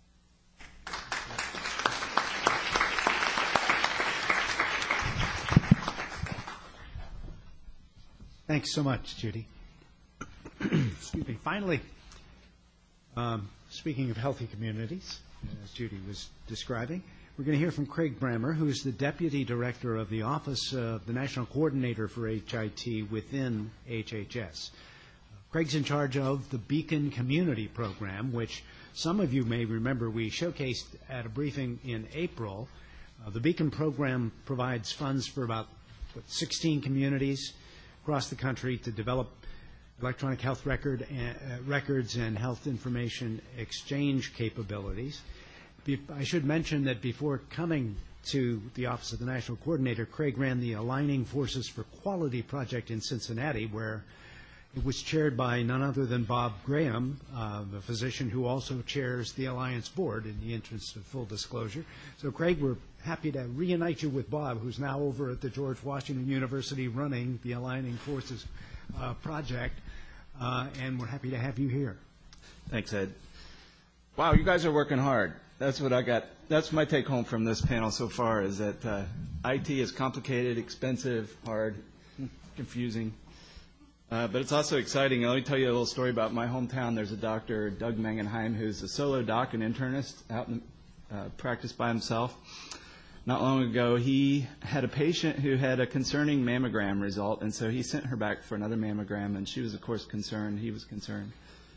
A: Thanks so much, Judy. Excuse me. Finally, um, speaking of healthy communities, as Judy was describing, we're going to hear from Craig Brammer, who is the Deputy Director of the Office of the National Coordinator for H I T within H H S. Uh, Craig's in charge of the Beacon Community Program, which some of you may remember we showcased at a briefing in April. Uh, the Beacon program provides funds for about what, sixteen communities across the country to develop electronic health record and, uh, records and health information exchange capabilities. Be- I should mention that before coming to the Office of the National Coordinator, Craig ran the Aligning Forces for Quality project in Cincinnati, where it was chaired by none other than Bob Graham, uh, the physician who also chairs the Alliance Board, in the interest of full disclosure. So, Craig, we're happy to reunite you with Bob, who's now over at the George Washington University running the Aligning Forces uh, project, uh, and we're happy to have you here.
E: Thanks, Ed. Wow, you guys are working hard. That's what I got. That's my take home from this panel so far, is that uh, I T is complicated, expensive, hard. confusing. Uh, but it's also exciting. Let me tell you a little story about my hometown. There's a doctor, Doug Mangenheim, who's a solo doc and internist out in uh, practice by himself. Not long ago, he had a patient who had a concerning mammogram result, and so he sent her back for another mammogram, and she was, of course, concerned. He was concerned.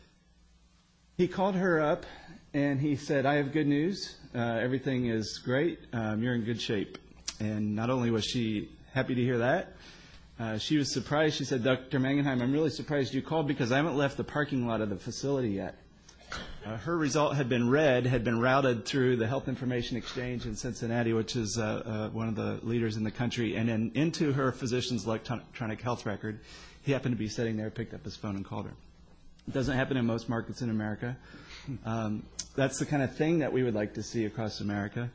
E: He called her up, and he said, I have good news. Uh, everything is great. Um, you're in good shape. And not only was she happy to hear that, Uh, she was surprised. She said, Doctor Mangenheim, I'm really surprised you called because I haven't left the parking lot of the facility yet. Uh, her result had been read, had been routed through the Health Information Exchange in Cincinnati, which is uh, uh, one of the leaders in the country, and then into her physician's electronic health record. He happened to be sitting there, picked up his phone, and called her. It doesn't happen in most markets in America. Um, that's the kind of thing that we would like to see across America.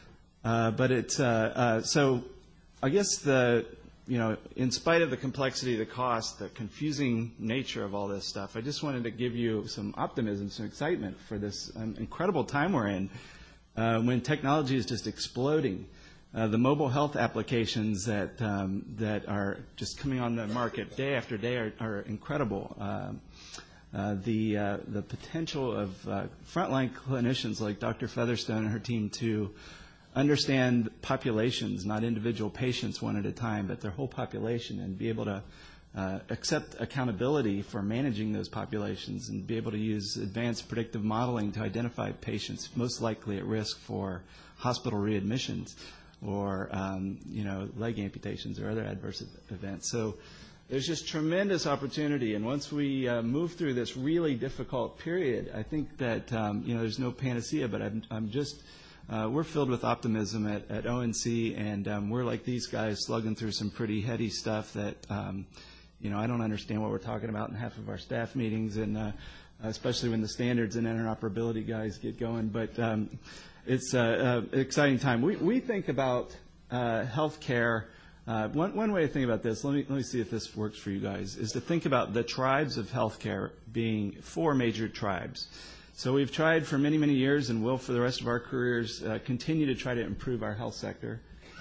E: Uh, but it's uh, uh, so I guess the... You know, in spite of the complexity, the cost, the confusing nature of all this stuff, I just wanted to give you some optimism, some excitement for this um, incredible time we're in uh, when technology is just exploding. Uh, the mobile health applications that um, that are just coming on the market day after day are, are incredible. Uh, uh, the uh, the potential of uh, frontline clinicians like Doctor Featherstone and her team to understand populations, not individual patients one at a time, but their whole population, and be able to uh, accept accountability for managing those populations and be able to use advanced predictive modeling to identify patients most likely at risk for hospital readmissions or, um, you know, leg amputations or other adverse events. So there's just tremendous opportunity, and once we uh, move through this really difficult period, I think that, um, you know, there's no panacea, but I'm, I'm just... Uh, we're filled with optimism at, at O N C, and um, we're like these guys slugging through some pretty heady stuff that, um, you know, I don't understand what we're talking about in half of our staff meetings, and uh, especially when the standards and interoperability guys get going. But um, it's an exciting time. We, we think about uh, health care. Uh, one, one way to think about this, let me, let me see if this works for you guys, is to think about the tribes of health care being four major tribes. So we've tried for many, many years, and will for the rest of our careers, uh, continue to try to improve our health sector.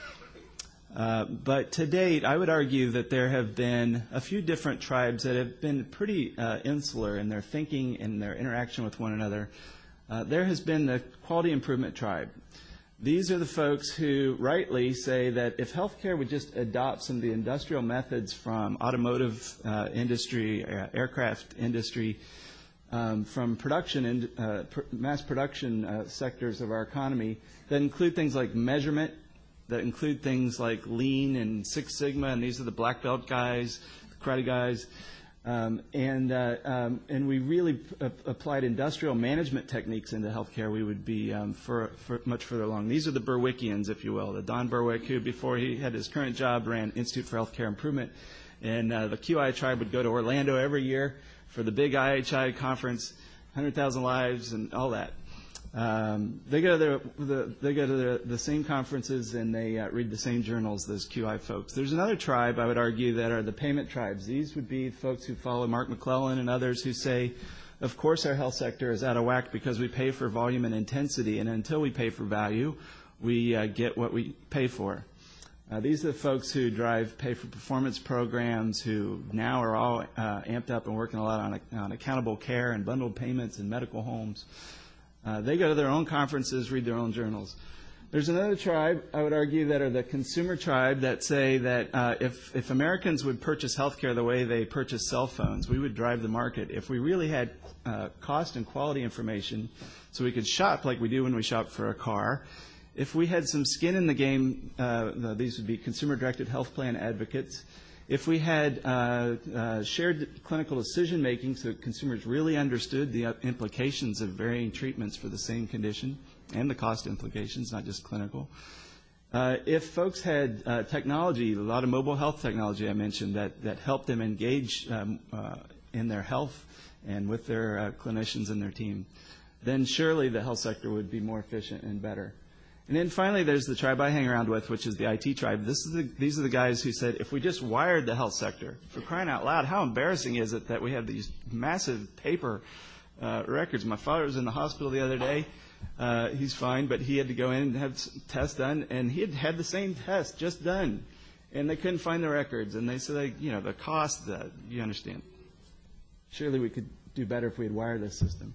E: Uh, but to date, I would argue that there have been a few different tribes that have been pretty uh, insular in their thinking and their interaction with one another. Uh, there has been the quality improvement tribe. These are the folks who rightly say that if healthcare would just adopt some of the industrial methods from automotive uh, industry, uh, aircraft industry, Um, from production and uh, pr- mass production uh, sectors of our economy that include things like measurement, that include things like Lean and Six Sigma, and these are the black belt guys, the karate guys, um, and uh, um, and we really p- applied industrial management techniques into healthcare, we would be um, for, for much further along. These are the Berwickians, if you will. The Don Berwick, who before he had his current job ran Institute for Healthcare Improvement, and uh, the Q I tribe would go to Orlando every year for the big I H I conference, one hundred thousand lives and all that. Um, they go to, the, the, they go to the, the same conferences, and they uh, read the same journals, those Q I folks. There's another tribe, I would argue, that are the payment tribes. These would be folks who follow Mark McClellan and others who say, of course our health sector is out of whack because we pay for volume and intensity, and until we pay for value, we uh, get what we pay for. Uh, these are the folks who drive pay-for-performance programs, who now are all uh, amped up and working a lot on, on accountable care and bundled payments in medical homes. Uh, they go to their own conferences, read their own journals. There's another tribe, I would argue, that are the consumer tribe that say that uh, if, if Americans would purchase health care the way they purchase cell phones, we would drive the market. If we really had uh, cost and quality information so we could shop like we do when we shop for a car, if we had some skin in the game, uh, these would be consumer-directed health plan advocates. If we had uh, uh, shared clinical decision-making so that consumers really understood the implications of varying treatments for the same condition and the cost implications, not just clinical. Uh, if folks had uh, technology, a lot of mobile health technology I mentioned, that, that helped them engage um, uh, in their health and with their uh, clinicians and their team, then surely the health sector would be more efficient and better. And then finally, there's the tribe I hang around with, which is the I T tribe. This is the, these are the guys who said, if we just wired the health sector, for crying out loud, how embarrassing is it that we have these massive paper uh, records? My father was in the hospital the other day. Uh, he's fine, but he had to go in and have tests done, and he had had the same test just done. and they couldn't find the records, and they said, like, you know, the cost, that you understand. Surely we could do better if we had wired this system.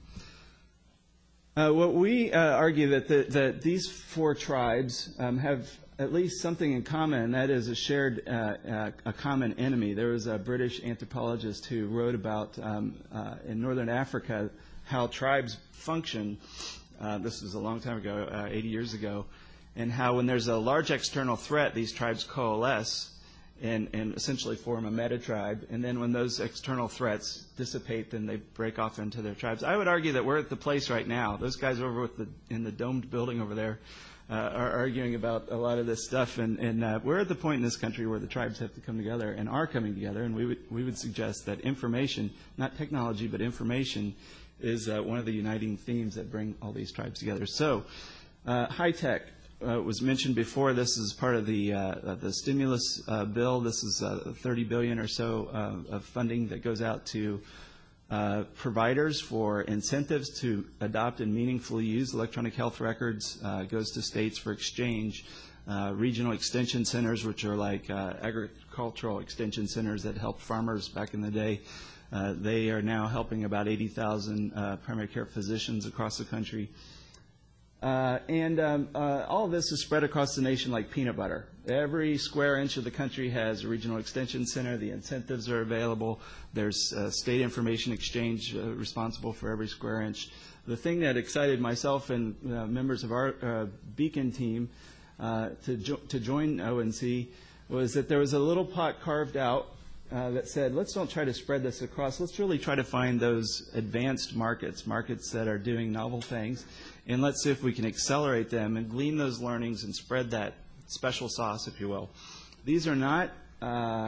E: Uh, what we uh, argue that the, that these four tribes um, have at least something in common, and that is a shared, uh, uh, a common enemy. There was a British anthropologist who wrote about um, uh, in northern Africa how tribes function. Uh, this was a long time ago, uh, eighty years ago, and how when there's a large external threat, these tribes coalesce and, and essentially form a meta-tribe. And then when those external threats dissipate, then they break off into their tribes. I would argue that we're at the place right now. Those guys over with the, in the domed building over there uh, are arguing about a lot of this stuff. And, and uh, we're at the point in this country where the tribes have to come together and are coming together. And we would, we would suggest that information, not technology, but information, is uh, one of the uniting themes that bring all these tribes together. So uh, high tech. Uh, was mentioned before. This is part of the uh, the stimulus uh, bill. This is uh, thirty billion dollars or so uh, of funding that goes out to uh, providers for incentives to adopt and meaningfully use electronic health records. Uh, goes to states for exchange. Uh, regional extension centers, which are like uh, agricultural extension centers that helped farmers back in the day. Uh, they are now helping about eighty thousand uh, primary care physicians across the country. Uh, and um, uh, all of this is spread across the nation like peanut butter. Every square inch of the country has a regional extension center. The incentives are available. There's a state information exchange uh, responsible for every square inch. The thing that excited myself and uh, members of our uh, Beacon team uh, to, jo- to join O N C was that there was a little pot carved out uh, that said, let's don't try to spread this across. Let's really try to find those advanced markets, markets that are doing novel things. And let's see if we can accelerate them and glean those learnings and spread that special sauce, if you will. These are not, uh,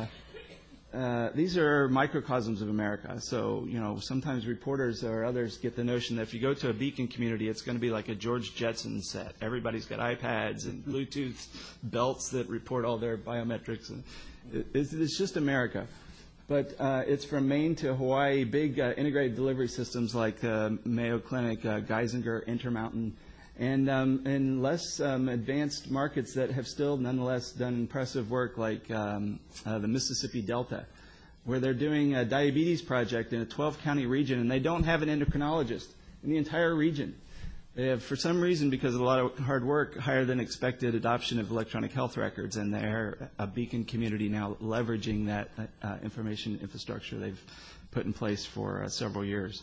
E: uh, these are microcosms of America. So, you know, sometimes reporters or others get the notion that if you go to a Beacon community, it's going to be like a George Jetson set. Everybody's got iPads and Bluetooth belts that report all their biometrics. And it's, it's just America. But uh, it's from Maine to Hawaii, big uh, integrated delivery systems like uh, Mayo Clinic, uh, Geisinger, Intermountain, and, um, and less um, advanced markets that have still nonetheless done impressive work like um, uh, the Mississippi Delta, where they're doing a diabetes project in a twelve county region, and they don't have an endocrinologist in the entire region. They have, for some reason, because of a lot of hard work, higher than expected adoption of electronic health records, and they're a Beacon community now leveraging that uh, information infrastructure they've put in place for uh, several years.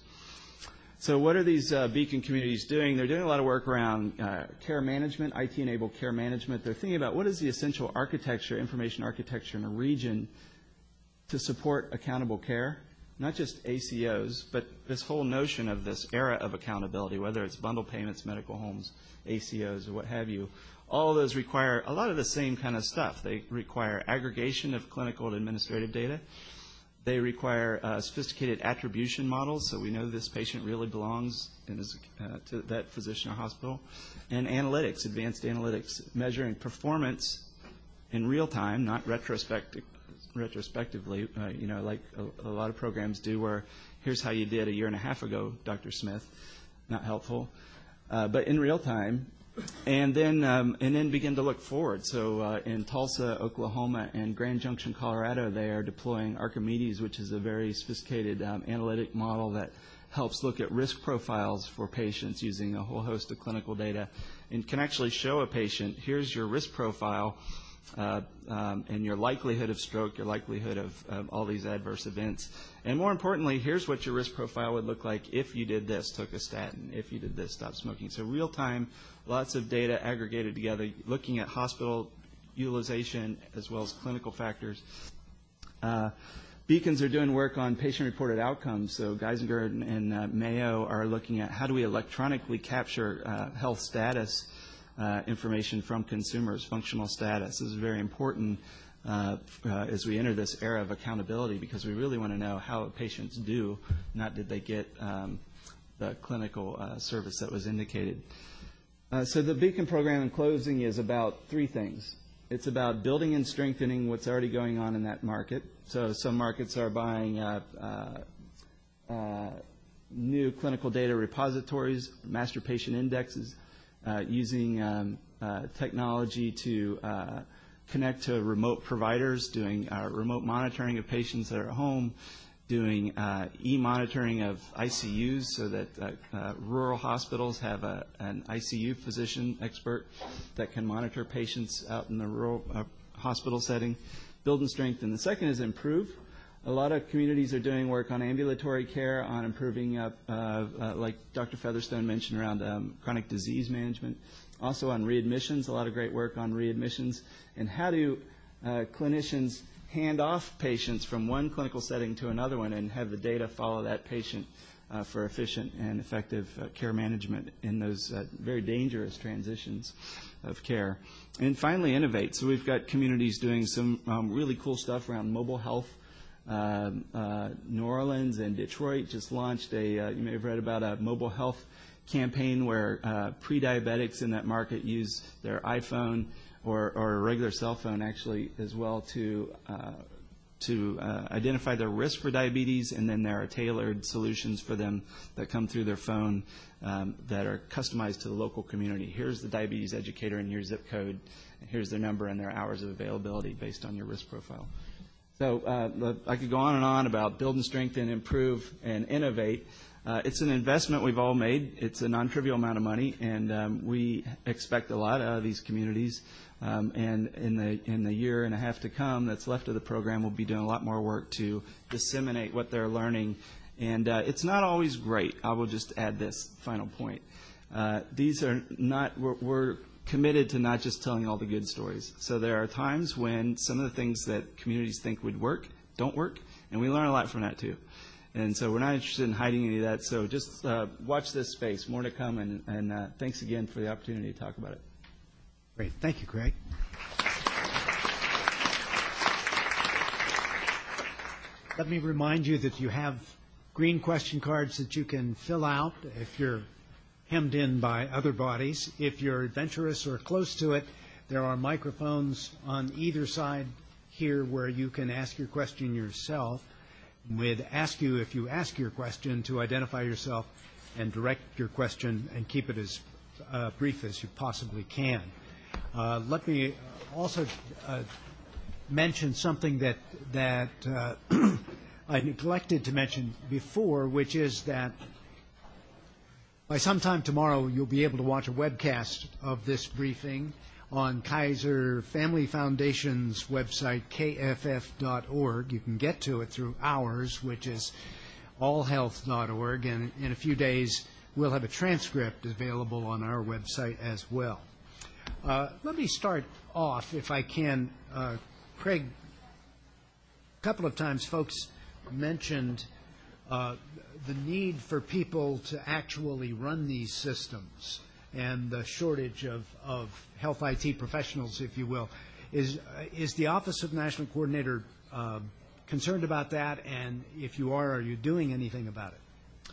E: So what are these uh, Beacon communities doing? They're doing a lot of work around uh, care management, I T-enabled care management. They're thinking about what is the essential architecture, information architecture in a region to support accountable care. Not just A C Os, but this whole notion of this era of accountability, whether it's bundle payments, medical homes, A C Os, or what have you. All of those require a lot of the same kind of stuff. They require aggregation of clinical and administrative data. They require uh, sophisticated attribution models, so we know this patient really belongs in his, uh, to that physician or hospital. And analytics, advanced analytics, measuring performance in real time, not retrospective. retrospectively, uh, you know, like a, a lot of programs do, where here's how you did a year and a half ago, Doctor Smith. Not helpful. Uh, but in real time, and then um, and then begin to look forward. So uh, in Tulsa, Oklahoma, and Grand Junction, Colorado, they are deploying Archimedes, which is a very sophisticated um, analytic model that helps look at risk profiles for patients using a whole host of clinical data, and can actually show a patient, here's your risk profile, Uh, um, and your likelihood of stroke, your likelihood of um, all these adverse events. And more importantly, here's what your risk profile would look like if you did this, took a statin, if you did this, stopped smoking. So real time, lots of data aggregated together, looking at hospital utilization as well as clinical factors. Uh, Beacons are doing work on patient-reported outcomes. So Geisinger and, and uh, Mayo are looking at how do we electronically capture uh, health status Uh, information from consumers, functional status. This is very important uh, uh, as we enter this era of accountability, because we really want to know how patients do, not did they get um, the clinical uh, service that was indicated. Uh, so the Beacon program in closing is about three things. It's about building and strengthening what's already going on in that market. So some markets are buying uh, uh, uh, new clinical data repositories, master patient indexes, Uh, using um, uh, technology to uh, connect to remote providers, doing uh, remote monitoring of patients that are at home, doing uh, e-monitoring of I C Us so that uh, uh, rural hospitals have a, an I C U physician expert that can monitor patients out in the rural uh, hospital setting. Build and strengthen. The second is improve. A lot of communities are doing work on ambulatory care, on improving, uh, uh, uh, like Doctor Featherstone mentioned, around um, chronic disease management. Also on readmissions, a lot of great work on readmissions. And how do uh, clinicians hand off patients from one clinical setting to another one and have the data follow that patient uh, for efficient and effective uh, care management in those uh, very dangerous transitions of care. And finally, innovate. So we've got communities doing some um, really cool stuff around mobile health. Uh, uh, New Orleans and Detroit just launched a, uh, you may have read about a mobile health campaign where uh, pre-diabetics in that market use their iPhone or, or a regular cell phone actually as well to uh, to uh, identify their risk for diabetes, and then there are tailored solutions for them that come through their phone um, that are customized to the local community. Here's the diabetes educator in your zip code, and here's their number and their hours of availability based on your risk profile. So uh, I could go on and on about build and strengthen, improve, and innovate. Uh, it's an investment we've all made. It's a non-trivial amount of money, and um, we expect a lot out of these communities. Um, and in the in the year and a half to come that's left of the program, we'll be doing a lot more work to disseminate what they're learning. And uh, it's not always great. I will just add this final point. Uh, these are not, we're, we're committed to not just telling all the good stories. So there are times when some of the things that communities think would work don't work, and we learn a lot from that too. And so we're not interested in hiding any of that. So just uh, watch this space. More to come, and, and uh, thanks again for the opportunity to talk about it.
A: Great. Thank you, Craig. Let me remind you that you have green question cards that you can fill out if you're hemmed in by other bodies. If you're adventurous or close to it, there are microphones on either side here where you can ask your question yourself. We'd ask you, if you ask your question, to identify yourself and direct your question and keep it as uh, brief as you possibly can. Uh, let me also uh, mention something that, that uh, I neglected to mention before, which is that by sometime tomorrow you'll be able to watch a webcast of this briefing on Kaiser Family Foundation's website, K F F dot org. You can get to it through ours, which is all health dot org, and in a few days we'll have a transcript available on our website as well. Uh, let me start off, if I can. Uh, Craig, a couple of times folks mentioned uh, the need for people to actually run these systems and the shortage of, of health I T professionals, if you will. Is, uh, is the Office of National Coordinator uh, concerned about that? And if you are, are you doing anything about it?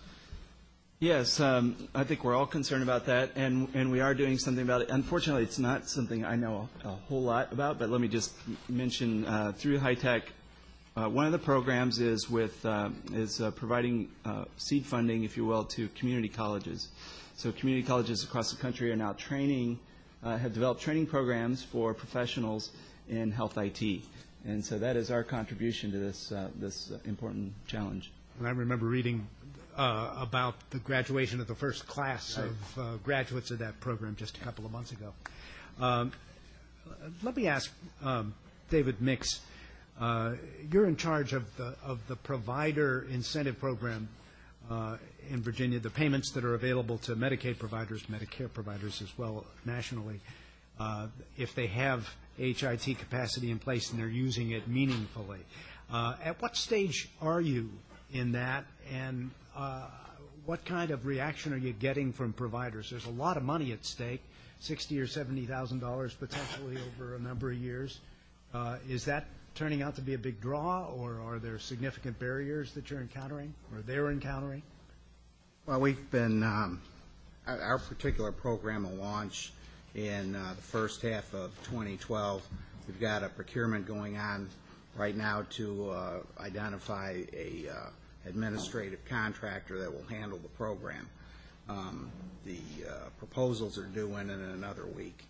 E: Yes, um, I think we're all concerned about that, and, and we are doing something about it. Unfortunately, it's not something I know a, a whole lot about, but let me just mention uh, through HITECH, uh, one of the programs is with uh, is uh, providing uh, seed funding, if you will, to community colleges. So community colleges across the country are now training, uh, have developed training programs for professionals in health I T, and so that is our contribution to this uh, this uh, important challenge.
A: And I remember reading Uh, about the graduation of the first class
E: right.
A: of uh, graduates of that program just a couple of months ago. Um, let me ask um, David Mix, uh, you're in charge of the of the provider incentive program uh, in Virginia, the payments that are available to Medicaid providers, Medicare providers as well nationally, uh, if they have H I T capacity in place and they're using it meaningfully. Uh, at what stage are you in that, and uh, what kind of reaction are you getting from providers? There's a lot of money at stake, sixty or seventy thousand dollars potentially over a number of years. Uh, is that turning out to be a big draw, or are there significant barriers that you're encountering, or they're encountering?
C: Well, we've been um, our, our particular program will launch in uh, the first half of twenty twelve. We've got a procurement going on right now to uh, identify a uh, administrative contractor that will handle the program. Um, the uh, proposals are due in in another week.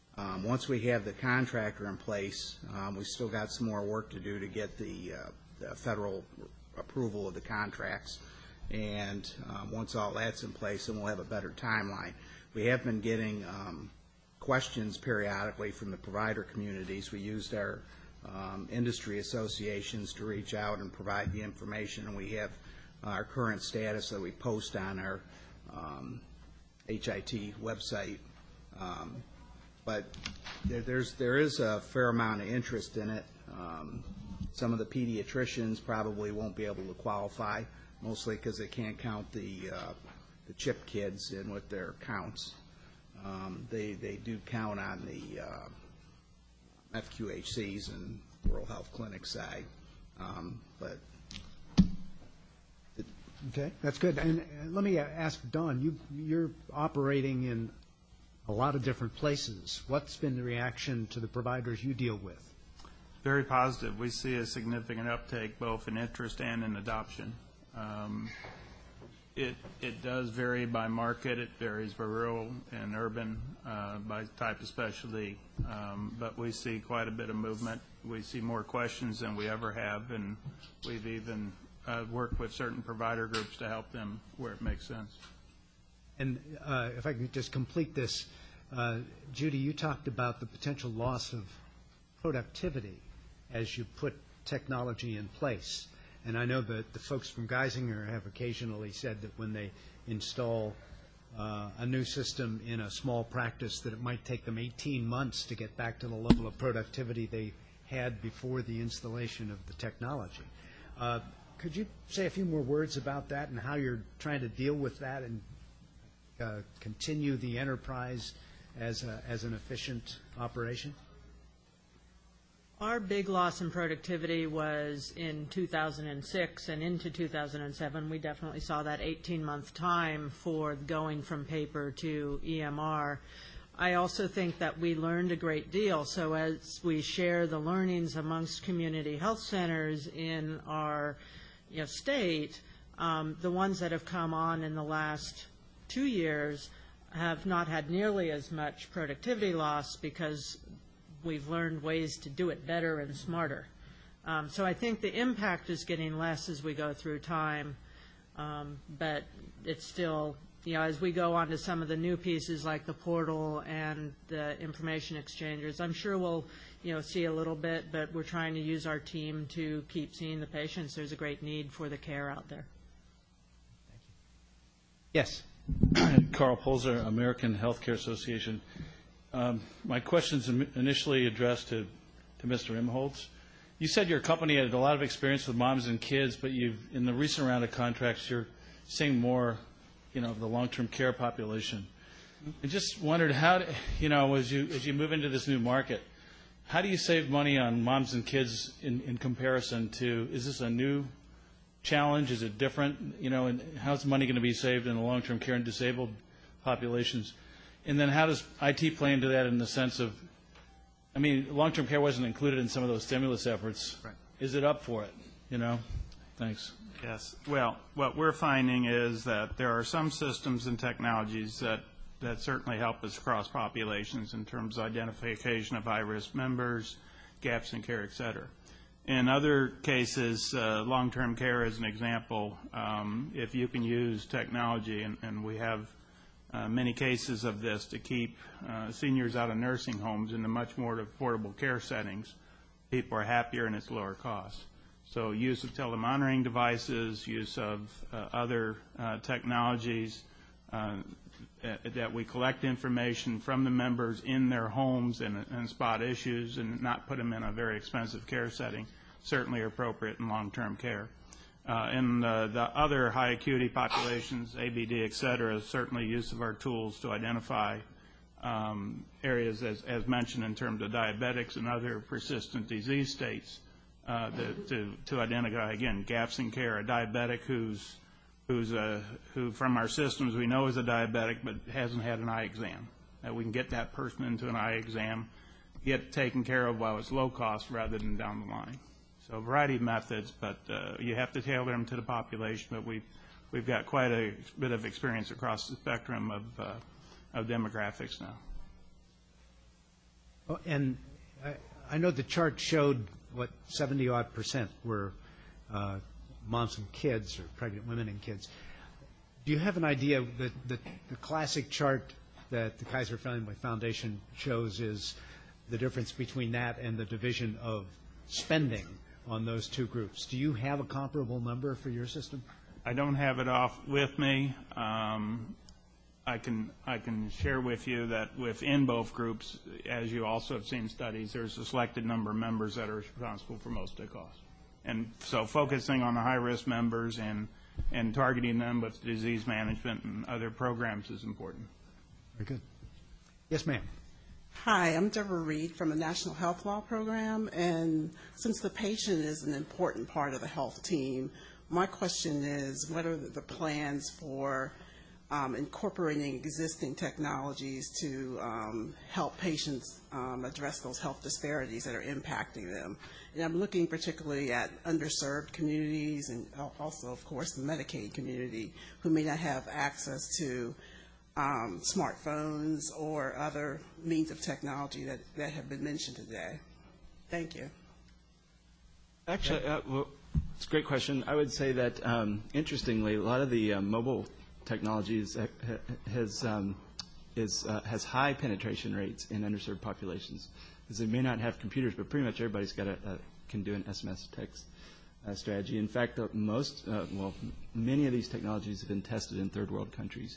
C: Um, Once we have the contractor in place, um, we still got some more work to do to get the, uh, the federal approval of the contracts. And um, once all that's in place, then we'll have a better timeline. We have been getting um, questions periodically from the provider communities. We used our um, industry associations to reach out and provide the information, and we have our current status that we post on our um, H I T website. Um, but there, there's there is a fair amount of interest in it. Um, some of the pediatricians probably won't be able to qualify, mostly because they can't count the uh, the CHIP kids in with their counts. Um, they they do count on the uh, F Q H Cs and Rural Health Clinic side, um, but
A: Okay, that's good. And uh, let me ask Don, you, you're operating in a lot of different places. What's been the reaction to the providers you deal with?
B: Very positive. We see a significant uptake both in interest and in adoption. Um, it, it does vary by market. It varies by rural and urban, uh, by type of specialty, um, but we see quite a bit of movement. We see more questions than we ever have, and we've even uh, worked with certain provider groups to help them where it makes sense.
A: And uh, if I could just complete this, uh, Judy, you talked about the potential loss of productivity as you put technology in place. And I know that the folks from Geisinger have occasionally said that when they install uh, a new system in a small practice that it might take them eighteen months to get back to the level of productivity they had before the installation of the technology. Uh, could you say a few more words about that and how you're trying to deal with that and uh, continue the enterprise as, a, as an efficient operation?
D: Our big loss in productivity was in two thousand six and into two thousand seven. We definitely saw that eighteen-month time for going from paper to E M R. I also think that we learned a great deal. So as we share the learnings amongst community health centers in our you know, state, um, the ones that have come on in the last two years have not had nearly as much productivity loss because we've learned ways to do it better and smarter. Um, so I think the impact is getting less as we go through time, um, but it's still, you know, as we go on to some of the new pieces like the portal and the information exchanges, I'm sure we'll, you know, see a little bit, but we're trying to use our team to keep seeing the patients. There's a great need for the care out there.
A: Yes.
F: Carl Polzer, American Healthcare Association. Um, my question's initially addressed to, to Mister Imholtz. You said your company had a lot of experience with moms and kids, but you've, in the recent round of contracts, you're seeing more, you know, of the long-term care population. I just wondered how, to, you know, as you as you move into this new market, how do you save money on moms and kids in, in comparison to? Is this a new challenge? Is it different? You know, and how's money going to be saved in the long-term care and disabled populations? And then how does I T play into that in the sense of, I mean, long-term care wasn't included in some of those stimulus efforts.
A: Right.
F: Is it up for it? You know? Thanks.
B: Yes. Well, what we're finding is that there are some systems and technologies that, that certainly help us across populations in terms of identification of high-risk members, gaps in care, et cetera. In other cases, uh, long-term care is an example. Um, if you can use technology, and, and we have Uh, many cases of this to keep uh, seniors out of nursing homes into much more affordable care settings. People are happier and it's lower cost. So use of telemonitoring devices, use of uh, other uh, technologies uh, that we collect information from the members in their homes and, and spot issues and not put them in a very expensive care setting, certainly are appropriate in long-term care. Uh, in uh, the other high acuity populations, A B D, et cetera, certainly use of our tools to identify um, areas, as, as mentioned, in terms of diabetics and other persistent disease states, uh, the, to, to identify, again, gaps in care. A diabetic who's, who's a, who from our systems we know is a diabetic but hasn't had an eye exam. That we can get that person into an eye exam, get taken care of while it's low cost rather than down the line. So a variety of methods, but uh, you have to tailor them to the population. But we've, we've got quite a bit of experience across the spectrum of, uh, of demographics now.
A: Oh, and I, I know the chart showed, what, seventy-odd percent were uh, moms and kids, or pregnant women and kids. Do you have an idea that the, the classic chart that the Kaiser Family Foundation shows is the difference between that and the division of spending on those two groups? Do you have a comparable number for your system?
B: I don't have it off with me. Um, I can I can share with you that within both groups, as you also have seen studies, there's a selected number of members that are responsible for most of the cost. And so focusing on the high-risk members and, and targeting them with disease management and other programs is important.
A: Very good. Yes, ma'am.
G: Hi, I'm Deborah Reed from the National Health Law Program, and since the patient is an important part of the health team, my question is, what are the plans for um, incorporating existing technologies to um, help patients um, address those health disparities that are impacting them? And I'm looking particularly at underserved communities and also, of course, the Medicaid community who may not have access to Um, smartphones or other means of technology that, that have been mentioned today. Thank you.
E: Actually, uh, well, it's a great question. I would say that, um, interestingly, a lot of the uh, mobile technologies uh, ha- has um, is uh, has high penetration rates in underserved populations. Because they may not have computers, but pretty much everybody's got a, a can do an S M S text uh, strategy. In fact, the most uh, well, many of these technologies have been tested in third world countries.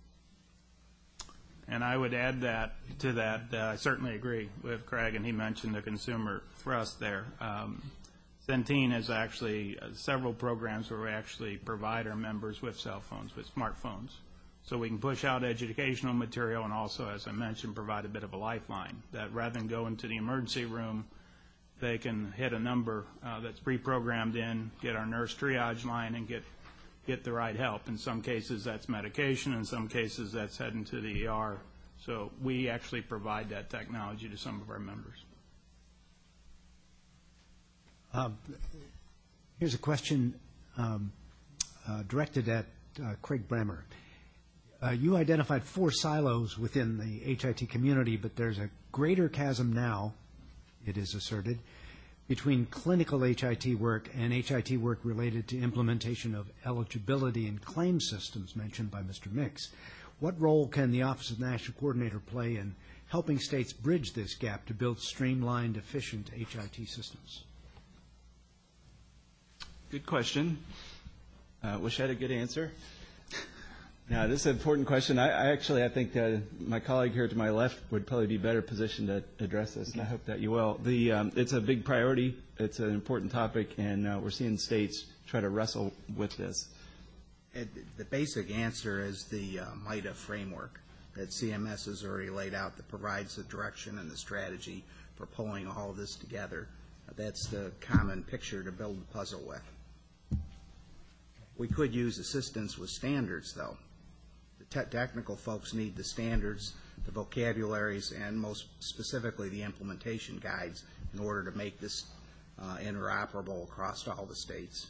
B: And I would add that to that, uh, I certainly agree with Craig, and he mentioned the consumer thrust there. Um, Centene has actually uh, several programs where we actually provide our members with cell phones, with smartphones, so we can push out educational material and also, as I mentioned, provide a bit of a lifeline, that rather than go into the emergency room, they can hit a number uh, that's pre-programmed in, get our nurse triage line, and get get the right help. In some cases, that's medication. In some cases, that's heading to the E R. So we actually provide that technology to some of our members.
A: Um, here's a question um, uh, directed at uh, Craig Bremer. Uh, you identified four silos within the H I T community, but there's a greater chasm now, it is asserted, between clinical H I T work and H I T work related to implementation of eligibility and claim systems mentioned by Mister Mix. What role can the Office of the National Coordinator play in helping states bridge this gap to build streamlined, efficient H I T systems?
E: Good question. I uh, wish I had a good answer. Now, this is an important question. I, I actually, I think uh, my colleague here to my left would probably be better positioned to address this, and I hope that you will. The, um, it's a big priority. It's an important topic, and uh, we're seeing states try to wrestle with this.
C: It, the basic answer is the uh, MITA framework that C M S has already laid out that provides the direction and the strategy for pulling all of this together. That's the common picture to build the puzzle with. We could use assistance with standards, though. Te- technical folks need the standards, the vocabularies, and most specifically the implementation guides in order to make this uh, interoperable across all the states.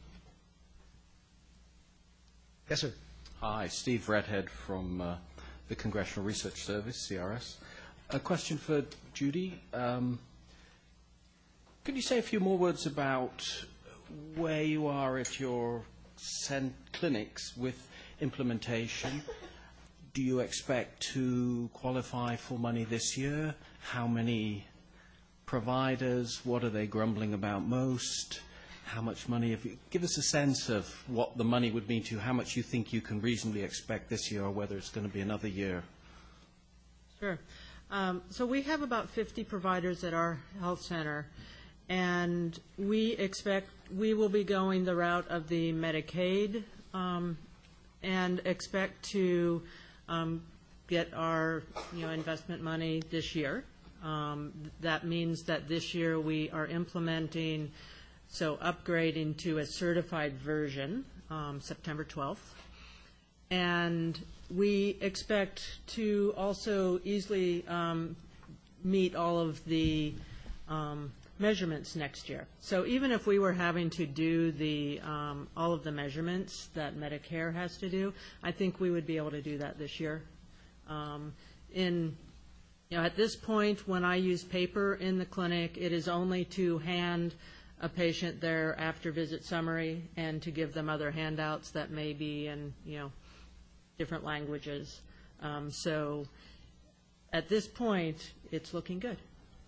A: Yes, sir.
H: Hi, Steve Redhead from uh, the Congressional Research Service, C R S. A question for Judy. Um, could you say a few more words about where you are at your cent- clinics with implementation? Do you expect to qualify for money this year? How many providers? What are they grumbling about most? How much money have you? Give us a sense of what the money would mean to you, how much you think you can reasonably expect this year, or whether it's going to be another year.
D: Sure. Um, so we have about fifty providers at our health center, and we expect we will be going the route of the Medicaid um, and expect to um, get our you know investment money this year. Um, that means that this year we are implementing, so upgrading to a certified version um, September twelfth. And we expect to also easily um, meet all of the um, measurements next year. So even if we were having to do the um, all of the measurements that Medicare has to do, I think we would be able to do that this year. Um, in You know, at this point, when I use paper in the clinic, it is only to hand a patient their after-visit summary and to give them other handouts that may be in, you know, different languages. Um, so at this point, it's looking good.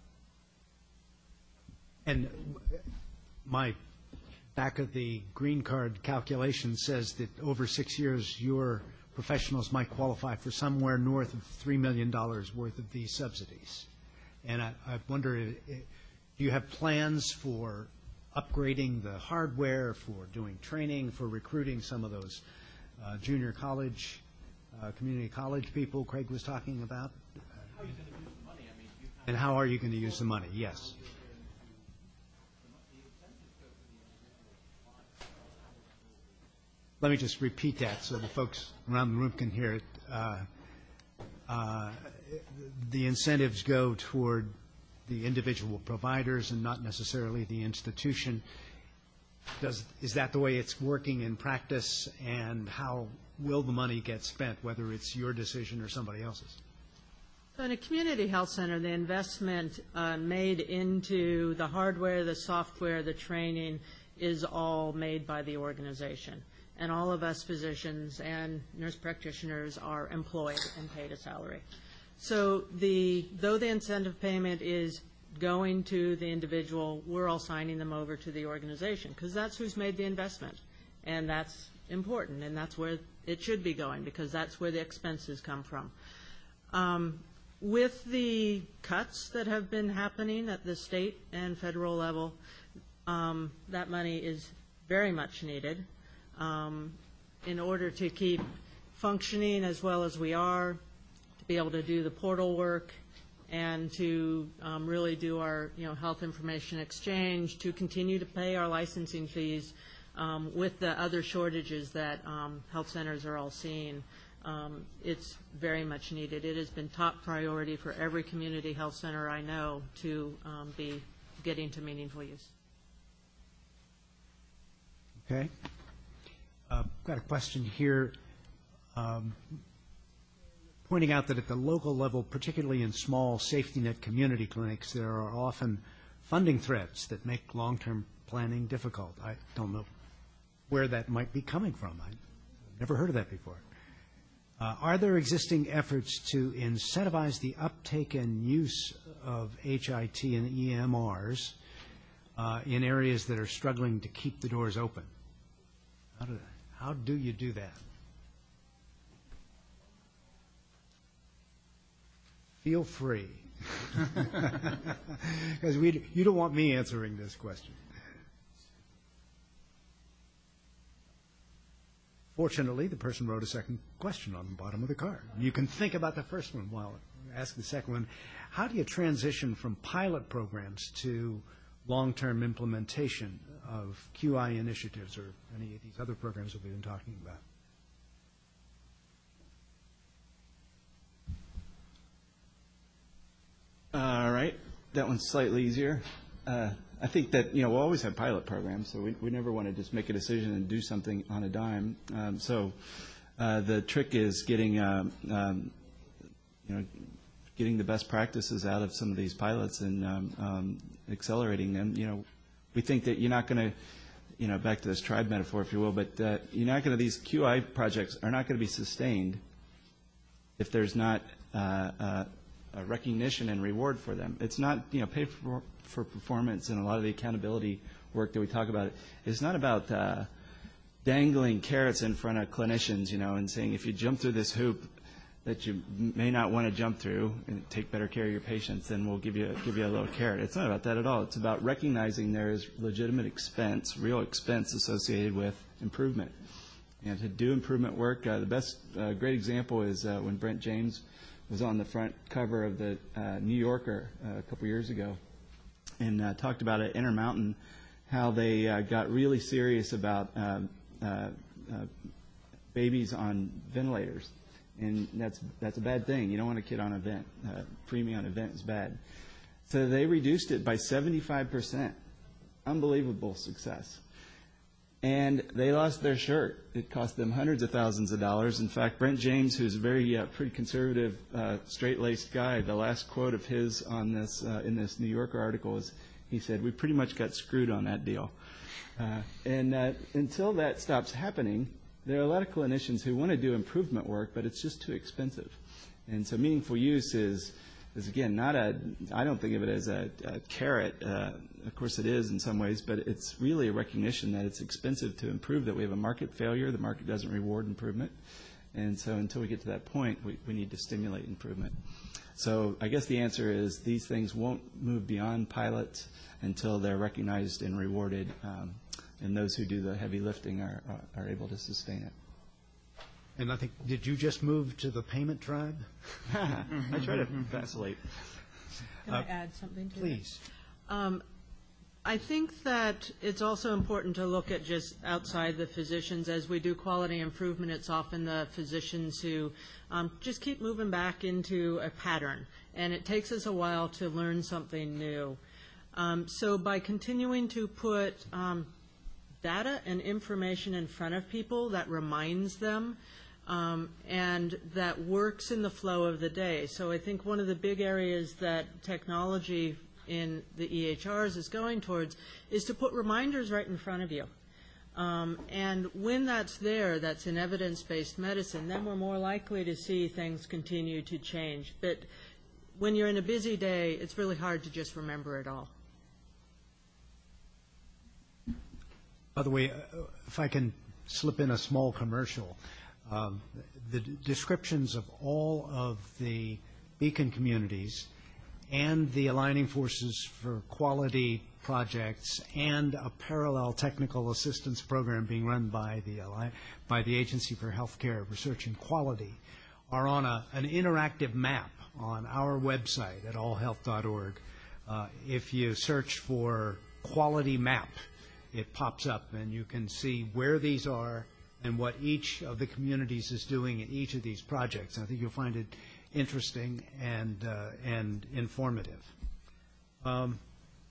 A: And my back of the green card calculation says that over six years, your professionals might qualify for somewhere north of three million dollars worth of these subsidies. And I, I wonder, if, if, do you have plans for upgrading the hardware, for doing training, for recruiting some of those uh, junior college, uh, community college people Craig was talking about?
H: How are you going to use the money? I mean, you
A: And how are you going to use the money? Yes. Let me just repeat that so the folks around the room can hear it. Uh, uh, the incentives go toward the individual providers and not necessarily the institution. Does, is that the way it's working in practice, and how will the money get spent, whether it's your decision or somebody else's?
D: So in a community health center, the investment uh, made into the hardware, the software, the training is all made by the organization. And all of us physicians and nurse practitioners are employed and paid a salary. So the, though the incentive payment is going to the individual, we're all signing them over to the organization because that's who's made the investment. And that's important, and that's where it should be going because that's where the expenses come from. Um, with the cuts that have been happening at the state and federal level, um, that money is very much needed. Um, in order to keep functioning as well as we are, to be able to do the portal work, and to um, really do our, you know, health information exchange, to continue to pay our licensing fees um, with the other shortages that um, health centers are all seeing. Um, it's very much needed. It has been top priority for every community health center I know to um, be getting to meaningful use.
A: Okay. I've uh, got a question here um, pointing out that at the local level, particularly in small safety net community clinics, there are often funding threats that make long-term planning difficult. I don't know where that might be coming from. I've never heard of that before. Uh, are there existing efforts to incentivize the uptake and use of H I T and E M Rs uh, in areas that are struggling to keep the doors open? How do, how do you do that? Feel free. Because we, you don't want me answering this question. Fortunately, the person wrote a second question on the bottom of the card. You can think about the first one while ask the second one. How do you transition from pilot programs to long-term implementation of Q I initiatives or any of these other programs that we've been talking about?
E: All right. That one's slightly easier. Uh, I think that, you know, we'll always have pilot programs, so we, we never want to just make a decision and do something on a dime. Um, so uh, the trick is getting, um, um, you know, getting the best practices out of some of these pilots and um, um, accelerating them. You know, we think that you're not going to, you know, back to this tribe metaphor, if you will, but uh, you're not going to, these Q I projects are not going to be sustained if there's not uh, uh, a recognition and reward for them. It's not, you know, pay for, for performance and a lot of the accountability work that we talk about. It's not about uh, dangling carrots in front of clinicians, you know, and saying if you jump through this hoop that you may not want to jump through and take better care of your patients, then we'll give you give you a little carrot. It's not about that at all. It's about recognizing there is legitimate expense, real expense associated with improvement. And to do improvement work, uh, the best uh, great example is uh, when Brent James was on the front cover of the uh, New Yorker uh, a couple years ago and uh, talked about at Intermountain how they uh, got really serious about um, uh, uh, babies on ventilators. And that's that's a bad thing. You don't want a kid on a vent. Uh, preemie on a vent is bad. So they reduced it by seventy-five percent. Unbelievable success. and they lost their shirt. It cost them hundreds of thousands of dollars. In fact, Brent James, who's a very uh, pretty conservative, uh, straight-laced guy, the last quote of his on this uh, in this New Yorker article is, he said, "We pretty much got screwed on that deal." Uh, and uh, until that stops happening, there are a lot of clinicians who want to do improvement work, but it's just too expensive. And so meaningful use is, is again, not a, I don't think of it as a, a carrot. Uh, of course it is in some ways, but it's really a recognition that it's expensive to improve, that we have a market failure. The market doesn't reward improvement. And so until we get to that point, we, we need to stimulate improvement. So I guess the answer is these things won't move beyond pilots until they're recognized and rewarded, um, and those who do the heavy lifting are, are, are able to sustain it.
A: And I think, did you just move to the payment tribe?
E: I try to vacillate.
D: Can
A: Uh,
D: I add something to that?
A: Please.
D: Um, I think that it's also important to look at just outside the physicians. As we do quality improvement, it's often the physicians who um, just keep moving back into a pattern, and it takes us a while to learn something new. Um, so by continuing to put um, data and information in front of people that reminds them um, and that works in the flow of the day. So I think one of the big areas that technology in the E H Rs is going towards is to put reminders right in front of you. Um, and when that's there, that's in evidence-based medicine, then we're more likely to see things continue to change. But when you're in a busy day, it's really hard to just remember it all.
A: By the way, uh, if I can slip in a small commercial, um, the d- descriptions of all of the Beacon communities and the Aligning Forces for Quality projects and a parallel technical assistance program being run by the Ali- by the Agency for Healthcare Research and Quality are on a, an interactive map on our website at all health dot org. Uh, if you search for quality map, it pops up and you can see where these are and what each of the communities is doing in each of these projects. I think you'll find it interesting and uh, and informative. Um,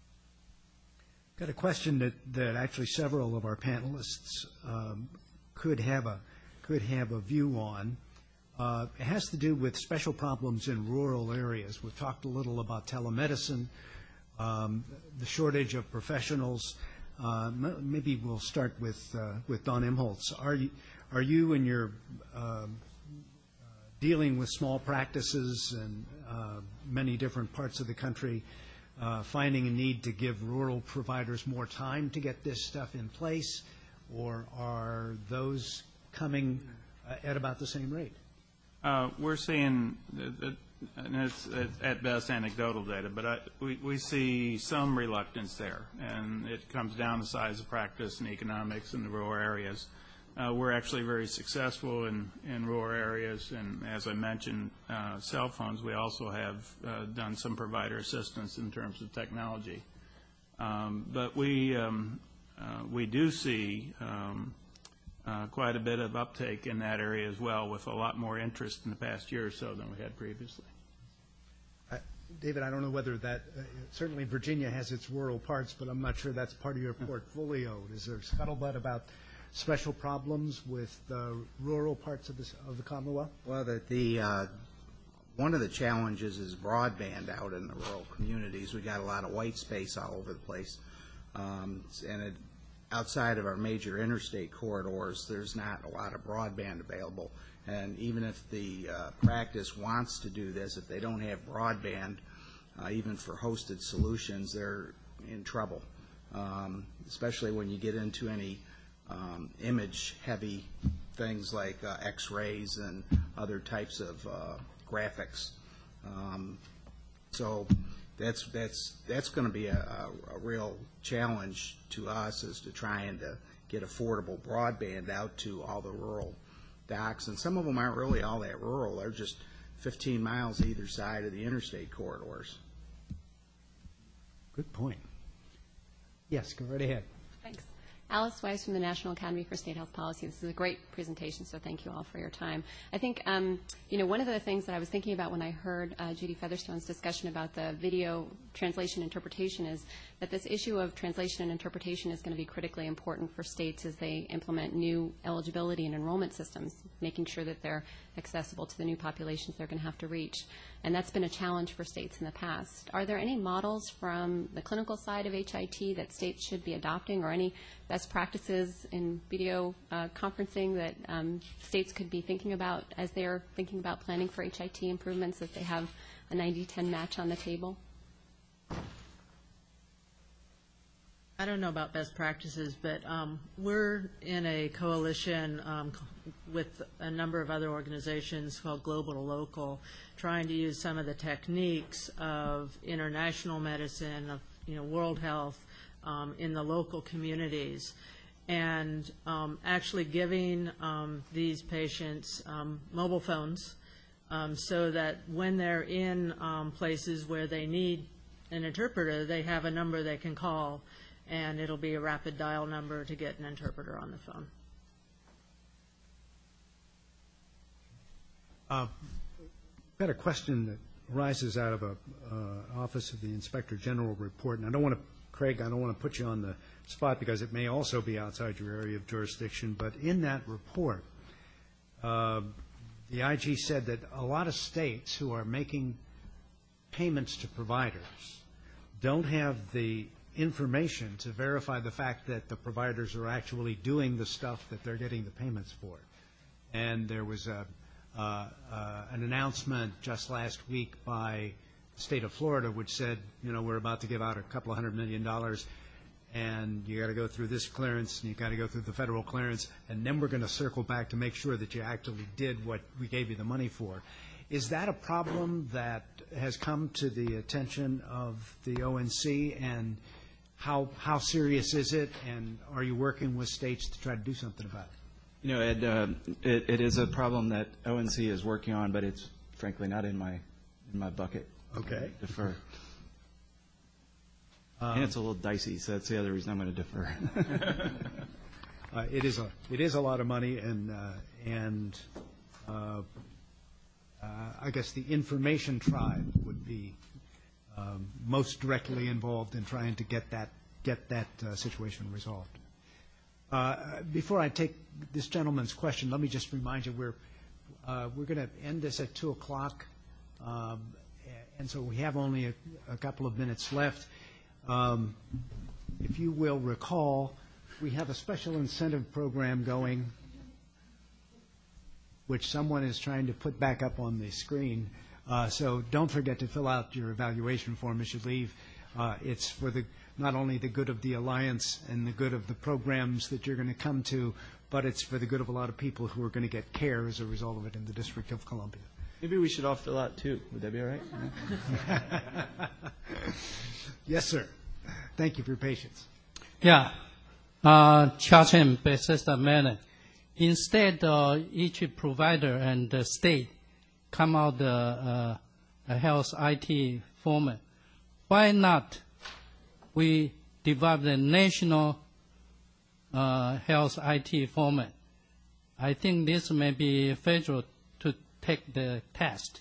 A: got a question that, that actually several of our panelists um, could have a could have a view on. Uh, it has to do with special problems in rural areas. We've talked a little about telemedicine, um, the shortage of professionals. Uh, m- maybe we'll start with uh, with Don Imholtz. Are you are you in your um, dealing with small practices and uh, many different parts of the country, uh, finding a need to give rural providers more time to get this stuff in place, or are those coming uh, at about the same rate?
B: Uh, we're seeing, that, that, and it's, it's at best anecdotal data, but I, we, we see some reluctance there, and it comes down to size of practice and economics in the rural areas. Uh, we're actually very successful in, in rural areas, and as I mentioned, uh, cell phones, we also have uh, done some provider assistance in terms of technology. Um, but we, um, uh, we do see um, uh, quite a bit of uptake in that area as well, with a lot more interest in the past year or so than we had previously.
A: Uh, David, I don't know whether that, uh, certainly Virginia has its rural parts, but I'm not sure that's part of your portfolio. Is there scuttlebutt about special problems with uh, rural parts of the, of the Commonwealth?
C: Well, the, the uh, one of the challenges is broadband out in the rural communities. We got a lot of white space all over the place, um, and it, outside of our major interstate corridors, there's not a lot of broadband available. And even if the uh, practice wants to do this, if they don't have broadband, uh, even for hosted solutions, they're in trouble, um, especially when you get into any Um, image-heavy things like uh, X-rays and other types of uh, graphics. Um, so that's that's that's going to be a, a, a real challenge to us, is to try and to get affordable broadband out to all the rural docs. And some of them aren't really all that rural. They're just fifteen miles either side of the interstate corridors.
A: Good point. Yes, go right ahead.
I: Thanks. Alice Weiss from the National Academy for State Health Policy. This is a great presentation, so thank you all for your time. I think, um, you know, one of the things that I was thinking about when I heard uh, Judy Featherstone's discussion about the video translation interpretation is that this issue of translation and interpretation is going to be critically important for states as they implement new eligibility and enrollment systems, making sure that they're accessible to the new populations they're going to have to reach. And that's been a challenge for states in the past. Are there any models from the clinical side of H I T that states should be adopting, or any best practices in video uh, conferencing that um, states could be thinking about as they're thinking about planning for H I T improvements, as they have a ninety ten match on the table?
D: I don't know about best practices, but um, we're in a coalition um, with a number of other organizations called Global to Local, trying to use some of the techniques of international medicine, of you know World Health, um, in the local communities, and um, actually giving um, these patients um, mobile phones um, so that when they're in um, places where they need an interpreter, they have a number they can call, and it'll be a rapid dial number to get an interpreter on the phone.
A: Uh, I've got a question that arises out of a uh, Office of the Inspector General report, and I don't want to, Craig, I don't want to put you on the spot because it may also be outside your area of jurisdiction, but in that report, uh, the I G said that a lot of states who are making payments to providers don't have the information to verify the fact that the providers are actually doing the stuff that they're getting the payments for. And there was a, uh, uh, an announcement just last week by the state of Florida which said, you know, we're about to give out a couple of hundred million dollars, and you got to go through this clearance, and you got to go through the federal clearance, and then we're going to circle back to make sure that you actually did what we gave you the money for. Is that a problem that has come to the attention of the O N C, and How how serious is it, and are you working with states to try to do something about it?
E: You know, Ed, uh, it, it is a problem that O N C is working on, but it's frankly not in my in my bucket.
A: Okay.
E: So defer.
A: Um,
E: and it's a little dicey, so that's the other reason I'm going to defer.
A: uh, it is a it is a lot of money, and uh, and uh, uh, I guess the information tribe would be Um, most directly involved in trying to get that get that uh, situation resolved. Uh, before I take this gentleman's question, let me just remind you we're uh, we're going to end this at two o'clock, um, and so we have only a, a couple of minutes left. Um, if you will recall, we have a special incentive program going, which someone is trying to put back up on the screen. Uh, so don't forget to fill out your evaluation form as you leave. Uh, it's for the not only the good of the Alliance and the good of the programs that you're going to come to, but it's for the good of a lot of people who are going to get care as a result of it in the District of Columbia.
E: Maybe we should all fill out too. Would that be all right?
A: Yes, sir. Thank you for your patience.
J: Yeah. Uh, Charlton, Bethesda, Maryland. Instead, uh, each provider and the state come out the uh, a health I T format. Why not we develop the national uh, health I T format? I think this may be federal to take the test.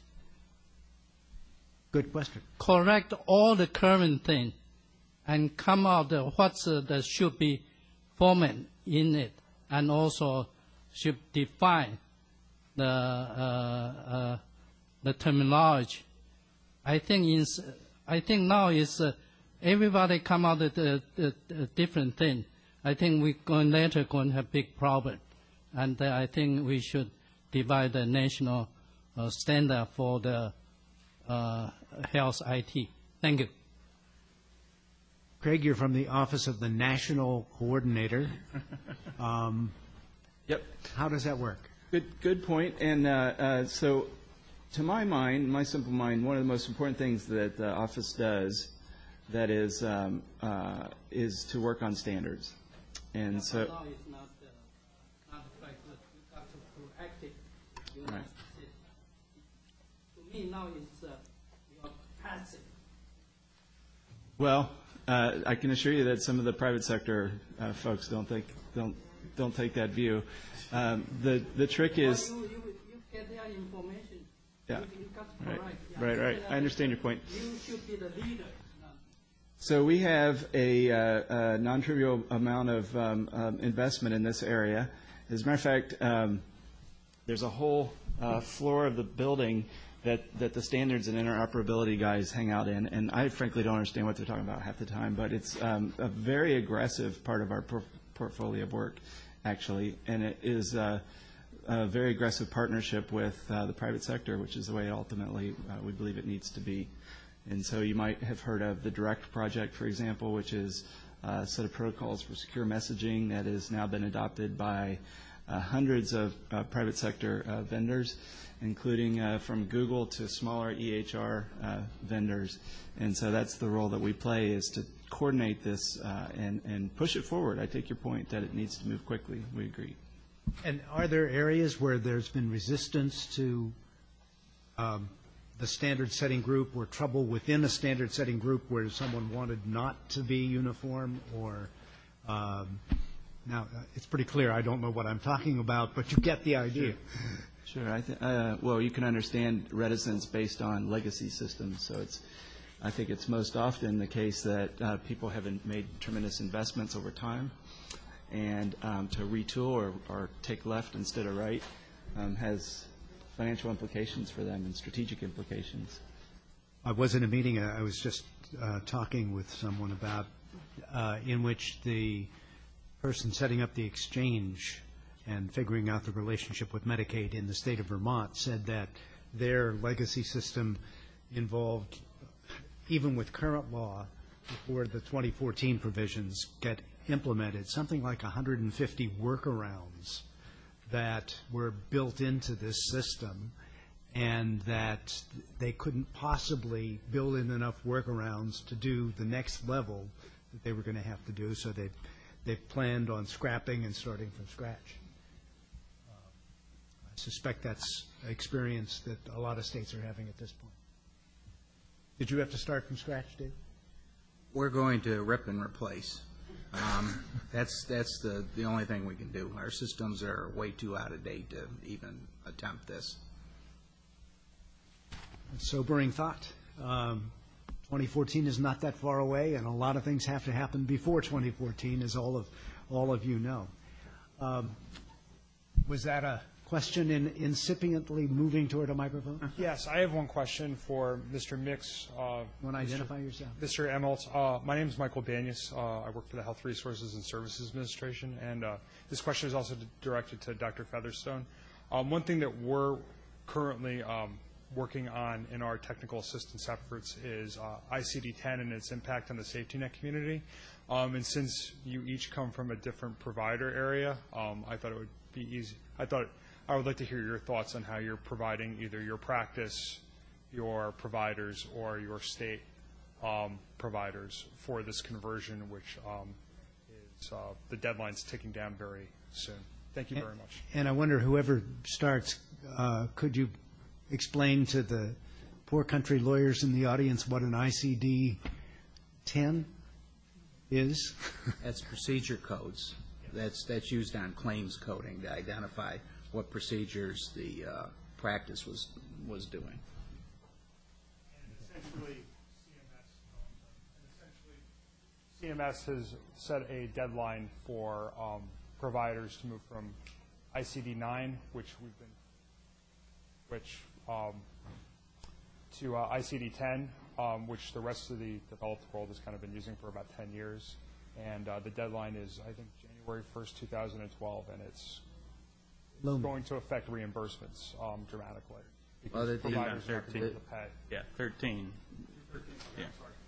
A: Good question.
J: Correct all the current thing and come out uh, what's uh, that should be format in it, and also should define the uh, uh, the terminology. I think is I think now is uh, everybody come out with a, a, a different thing. I think we going later going to have big problem, and uh, I think we should divide the national uh, standard for the uh, health I T. Thank you.
A: Craig, you're from the Office of the National Coordinator. Um,
E: Yep.
A: how does that work?
E: Good, good point. And uh, uh, so, to my mind, my simple mind, one of the most important things that the office does, that is, um, uh, is to work on standards. And so,
J: Law is not, uh, not quite good. You got to correct it. You
E: Right.
J: To me now it's uh, you're passive.
E: well, Uh, I can assure you that some of the private sector uh, folks don't think don't don't take that view. Um, the the trick is.
J: Well, you, you, you get their information.
E: Yeah.
J: You, you got
E: Right.
J: correct. Yeah.
E: Right. Right. I understand your point.
J: You should be the leader.
E: So we have a, uh, a non-trivial amount of um, um, investment in this area. As a matter of fact, um, there's a whole uh, floor of the building that, that the standards and interoperability guys hang out in, and I frankly don't understand what they're talking about half the time, but it's um, a very aggressive part of our por- portfolio of work, actually, and it is uh, a very aggressive partnership with uh, the private sector, which is the way ultimately uh, we believe it needs to be. And so you might have heard of the DIRECT project, for example, which is a set of protocols for secure messaging that has now been adopted by uh, hundreds of uh, private sector uh, vendors, including uh, from Google to smaller E H R uh, vendors. And so that's the role that we play, is to coordinate this uh, and, and push it forward. I take your point that it needs to move quickly. We agree.
A: And are there areas where there's been resistance to um, the standard-setting group, or trouble within a standard-setting group where someone wanted not to be uniform, or um, now uh, it's pretty clear I don't know what I'm talking about, but you get the idea.
E: Sure. I th- uh, well, you can understand reticence based on legacy systems. So it's, I think it's most often the case that uh, people have in- made tremendous investments over time, and um, to retool or, or take left instead of right um, has financial implications for them and strategic implications.
A: I was in a meeting uh, I was just uh, talking with someone about uh, in which the person setting up the exchange and figuring out the relationship with Medicaid in the state of Vermont said that their legacy system involved, even with current law, before the twenty fourteen provisions get implemented, something like one hundred fifty workarounds that were built into this system, and that they couldn't possibly build in enough workarounds to do the next level that they were going to have to do, so they they planned on scrapping and starting from scratch. Uh, I suspect that's an experience that a lot of states are having at this point. Did you have to start from scratch, Dave?
C: We're going to rip and replace. Um, that's that's the, the only thing we can do. Our systems are way too out of date to even attempt this.
A: Sobering thought. Um, twenty fourteen is not that far away, and a lot of things have to happen before twenty fourteen, as all of all of you know. Um, was that a question in incipiently moving toward a microphone?
K: Yes, I have one question for Mister Mix. Uh,
A: Want to identify yourself?
K: Mister Emmelt. Uh, my name is Michael Banyas. Uh, I work for the Health Resources and Services Administration, and uh, this question is also directed to Doctor Featherstone. Um, one thing that we're currently um, working on in our technical assistance efforts is uh, I C D ten and its impact on the safety net community. Um, and since you each come from a different provider area, um, I thought it would be easy. I thought I would like to hear your thoughts on how you're providing either your practice, your providers, or your state um, providers for this conversion, which um, is uh, the deadline's ticking down very soon. Thank you very much.
A: And I wonder, whoever starts, uh, could you explain to the poor country lawyers in the audience what an I C D ten is?
C: That's procedure codes. That's that's used on claims coding to identify what procedures the uh, practice was was doing.
K: And essentially, C M S has set a deadline for um, providers to move from I C D nine, which we've been, which um, to uh, I C D ten, um, which the rest of the developed world has kind of been using for about ten years. And uh, the deadline is, I think, January first, two thousand twelve, and it's It's going to affect reimbursements um, dramatically because
C: Well, the-
K: providers are not going to be
B: the-
K: able to pay.
B: Yeah, thirteen. Yeah.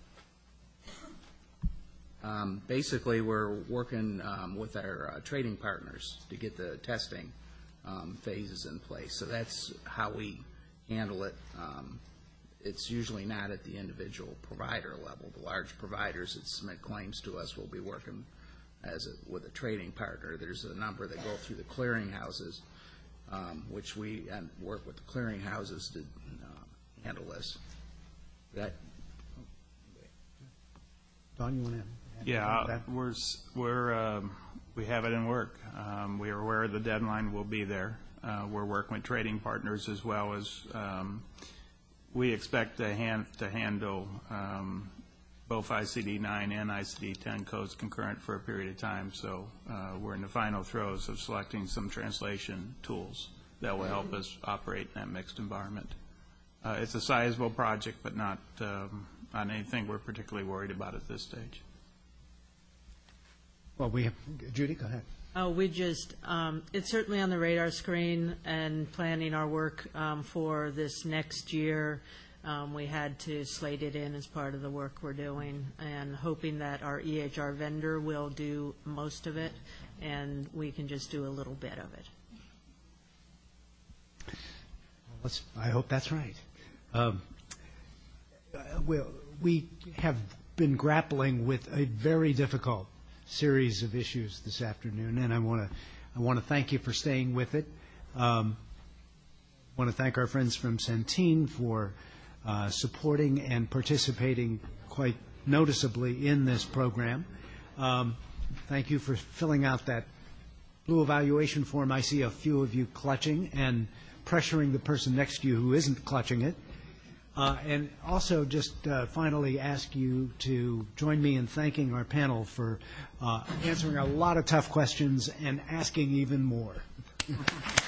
C: Um, basically, we're working um, with our uh, trading partners to get the testing um, phases in place. So that's how we handle it. Um, it's usually not at the individual provider level. The large providers that submit claims to us will be working as a, with a trading partner. There's a number that go through the clearinghouses, um, which we and work with the clearinghouses to uh, handle this. That
A: Don, you want to?
B: Yeah, we're, s- we're, um, we have it in work. Um, We are aware the deadline will be there. Uh, We're working with trading partners as well as, um, we expect to hand, to handle um, both I C D nine and I C D ten codes concurrent for a period of time. So uh, we're in the final throes of selecting some translation tools that will help us operate in that mixed environment. Uh, It's a sizable project, but not um, not anything we're particularly worried about at this stage.
A: Well, we have, Judy, go ahead.
D: Oh, we just, um, it's certainly on the radar screen and planning our work um, for this next year. Um, we had to slate it in as part of the work we're doing and hoping that our E H R vendor will do most of it and we can just do a little bit of it.
A: Let's, I hope that's right. Um, uh, well, we have been grappling with a very difficult series of issues this afternoon, and I want to I want to thank you for staying with it. Um, I want to thank our friends from Centene for uh, supporting and participating quite noticeably in this program. Um, thank you for filling out that blue evaluation form. I see a few of you clutching and pressuring the person next to you who isn't clutching it. Uh, and also just uh, finally ask you to join me in thanking our panel for uh, answering a lot of tough questions and asking even more.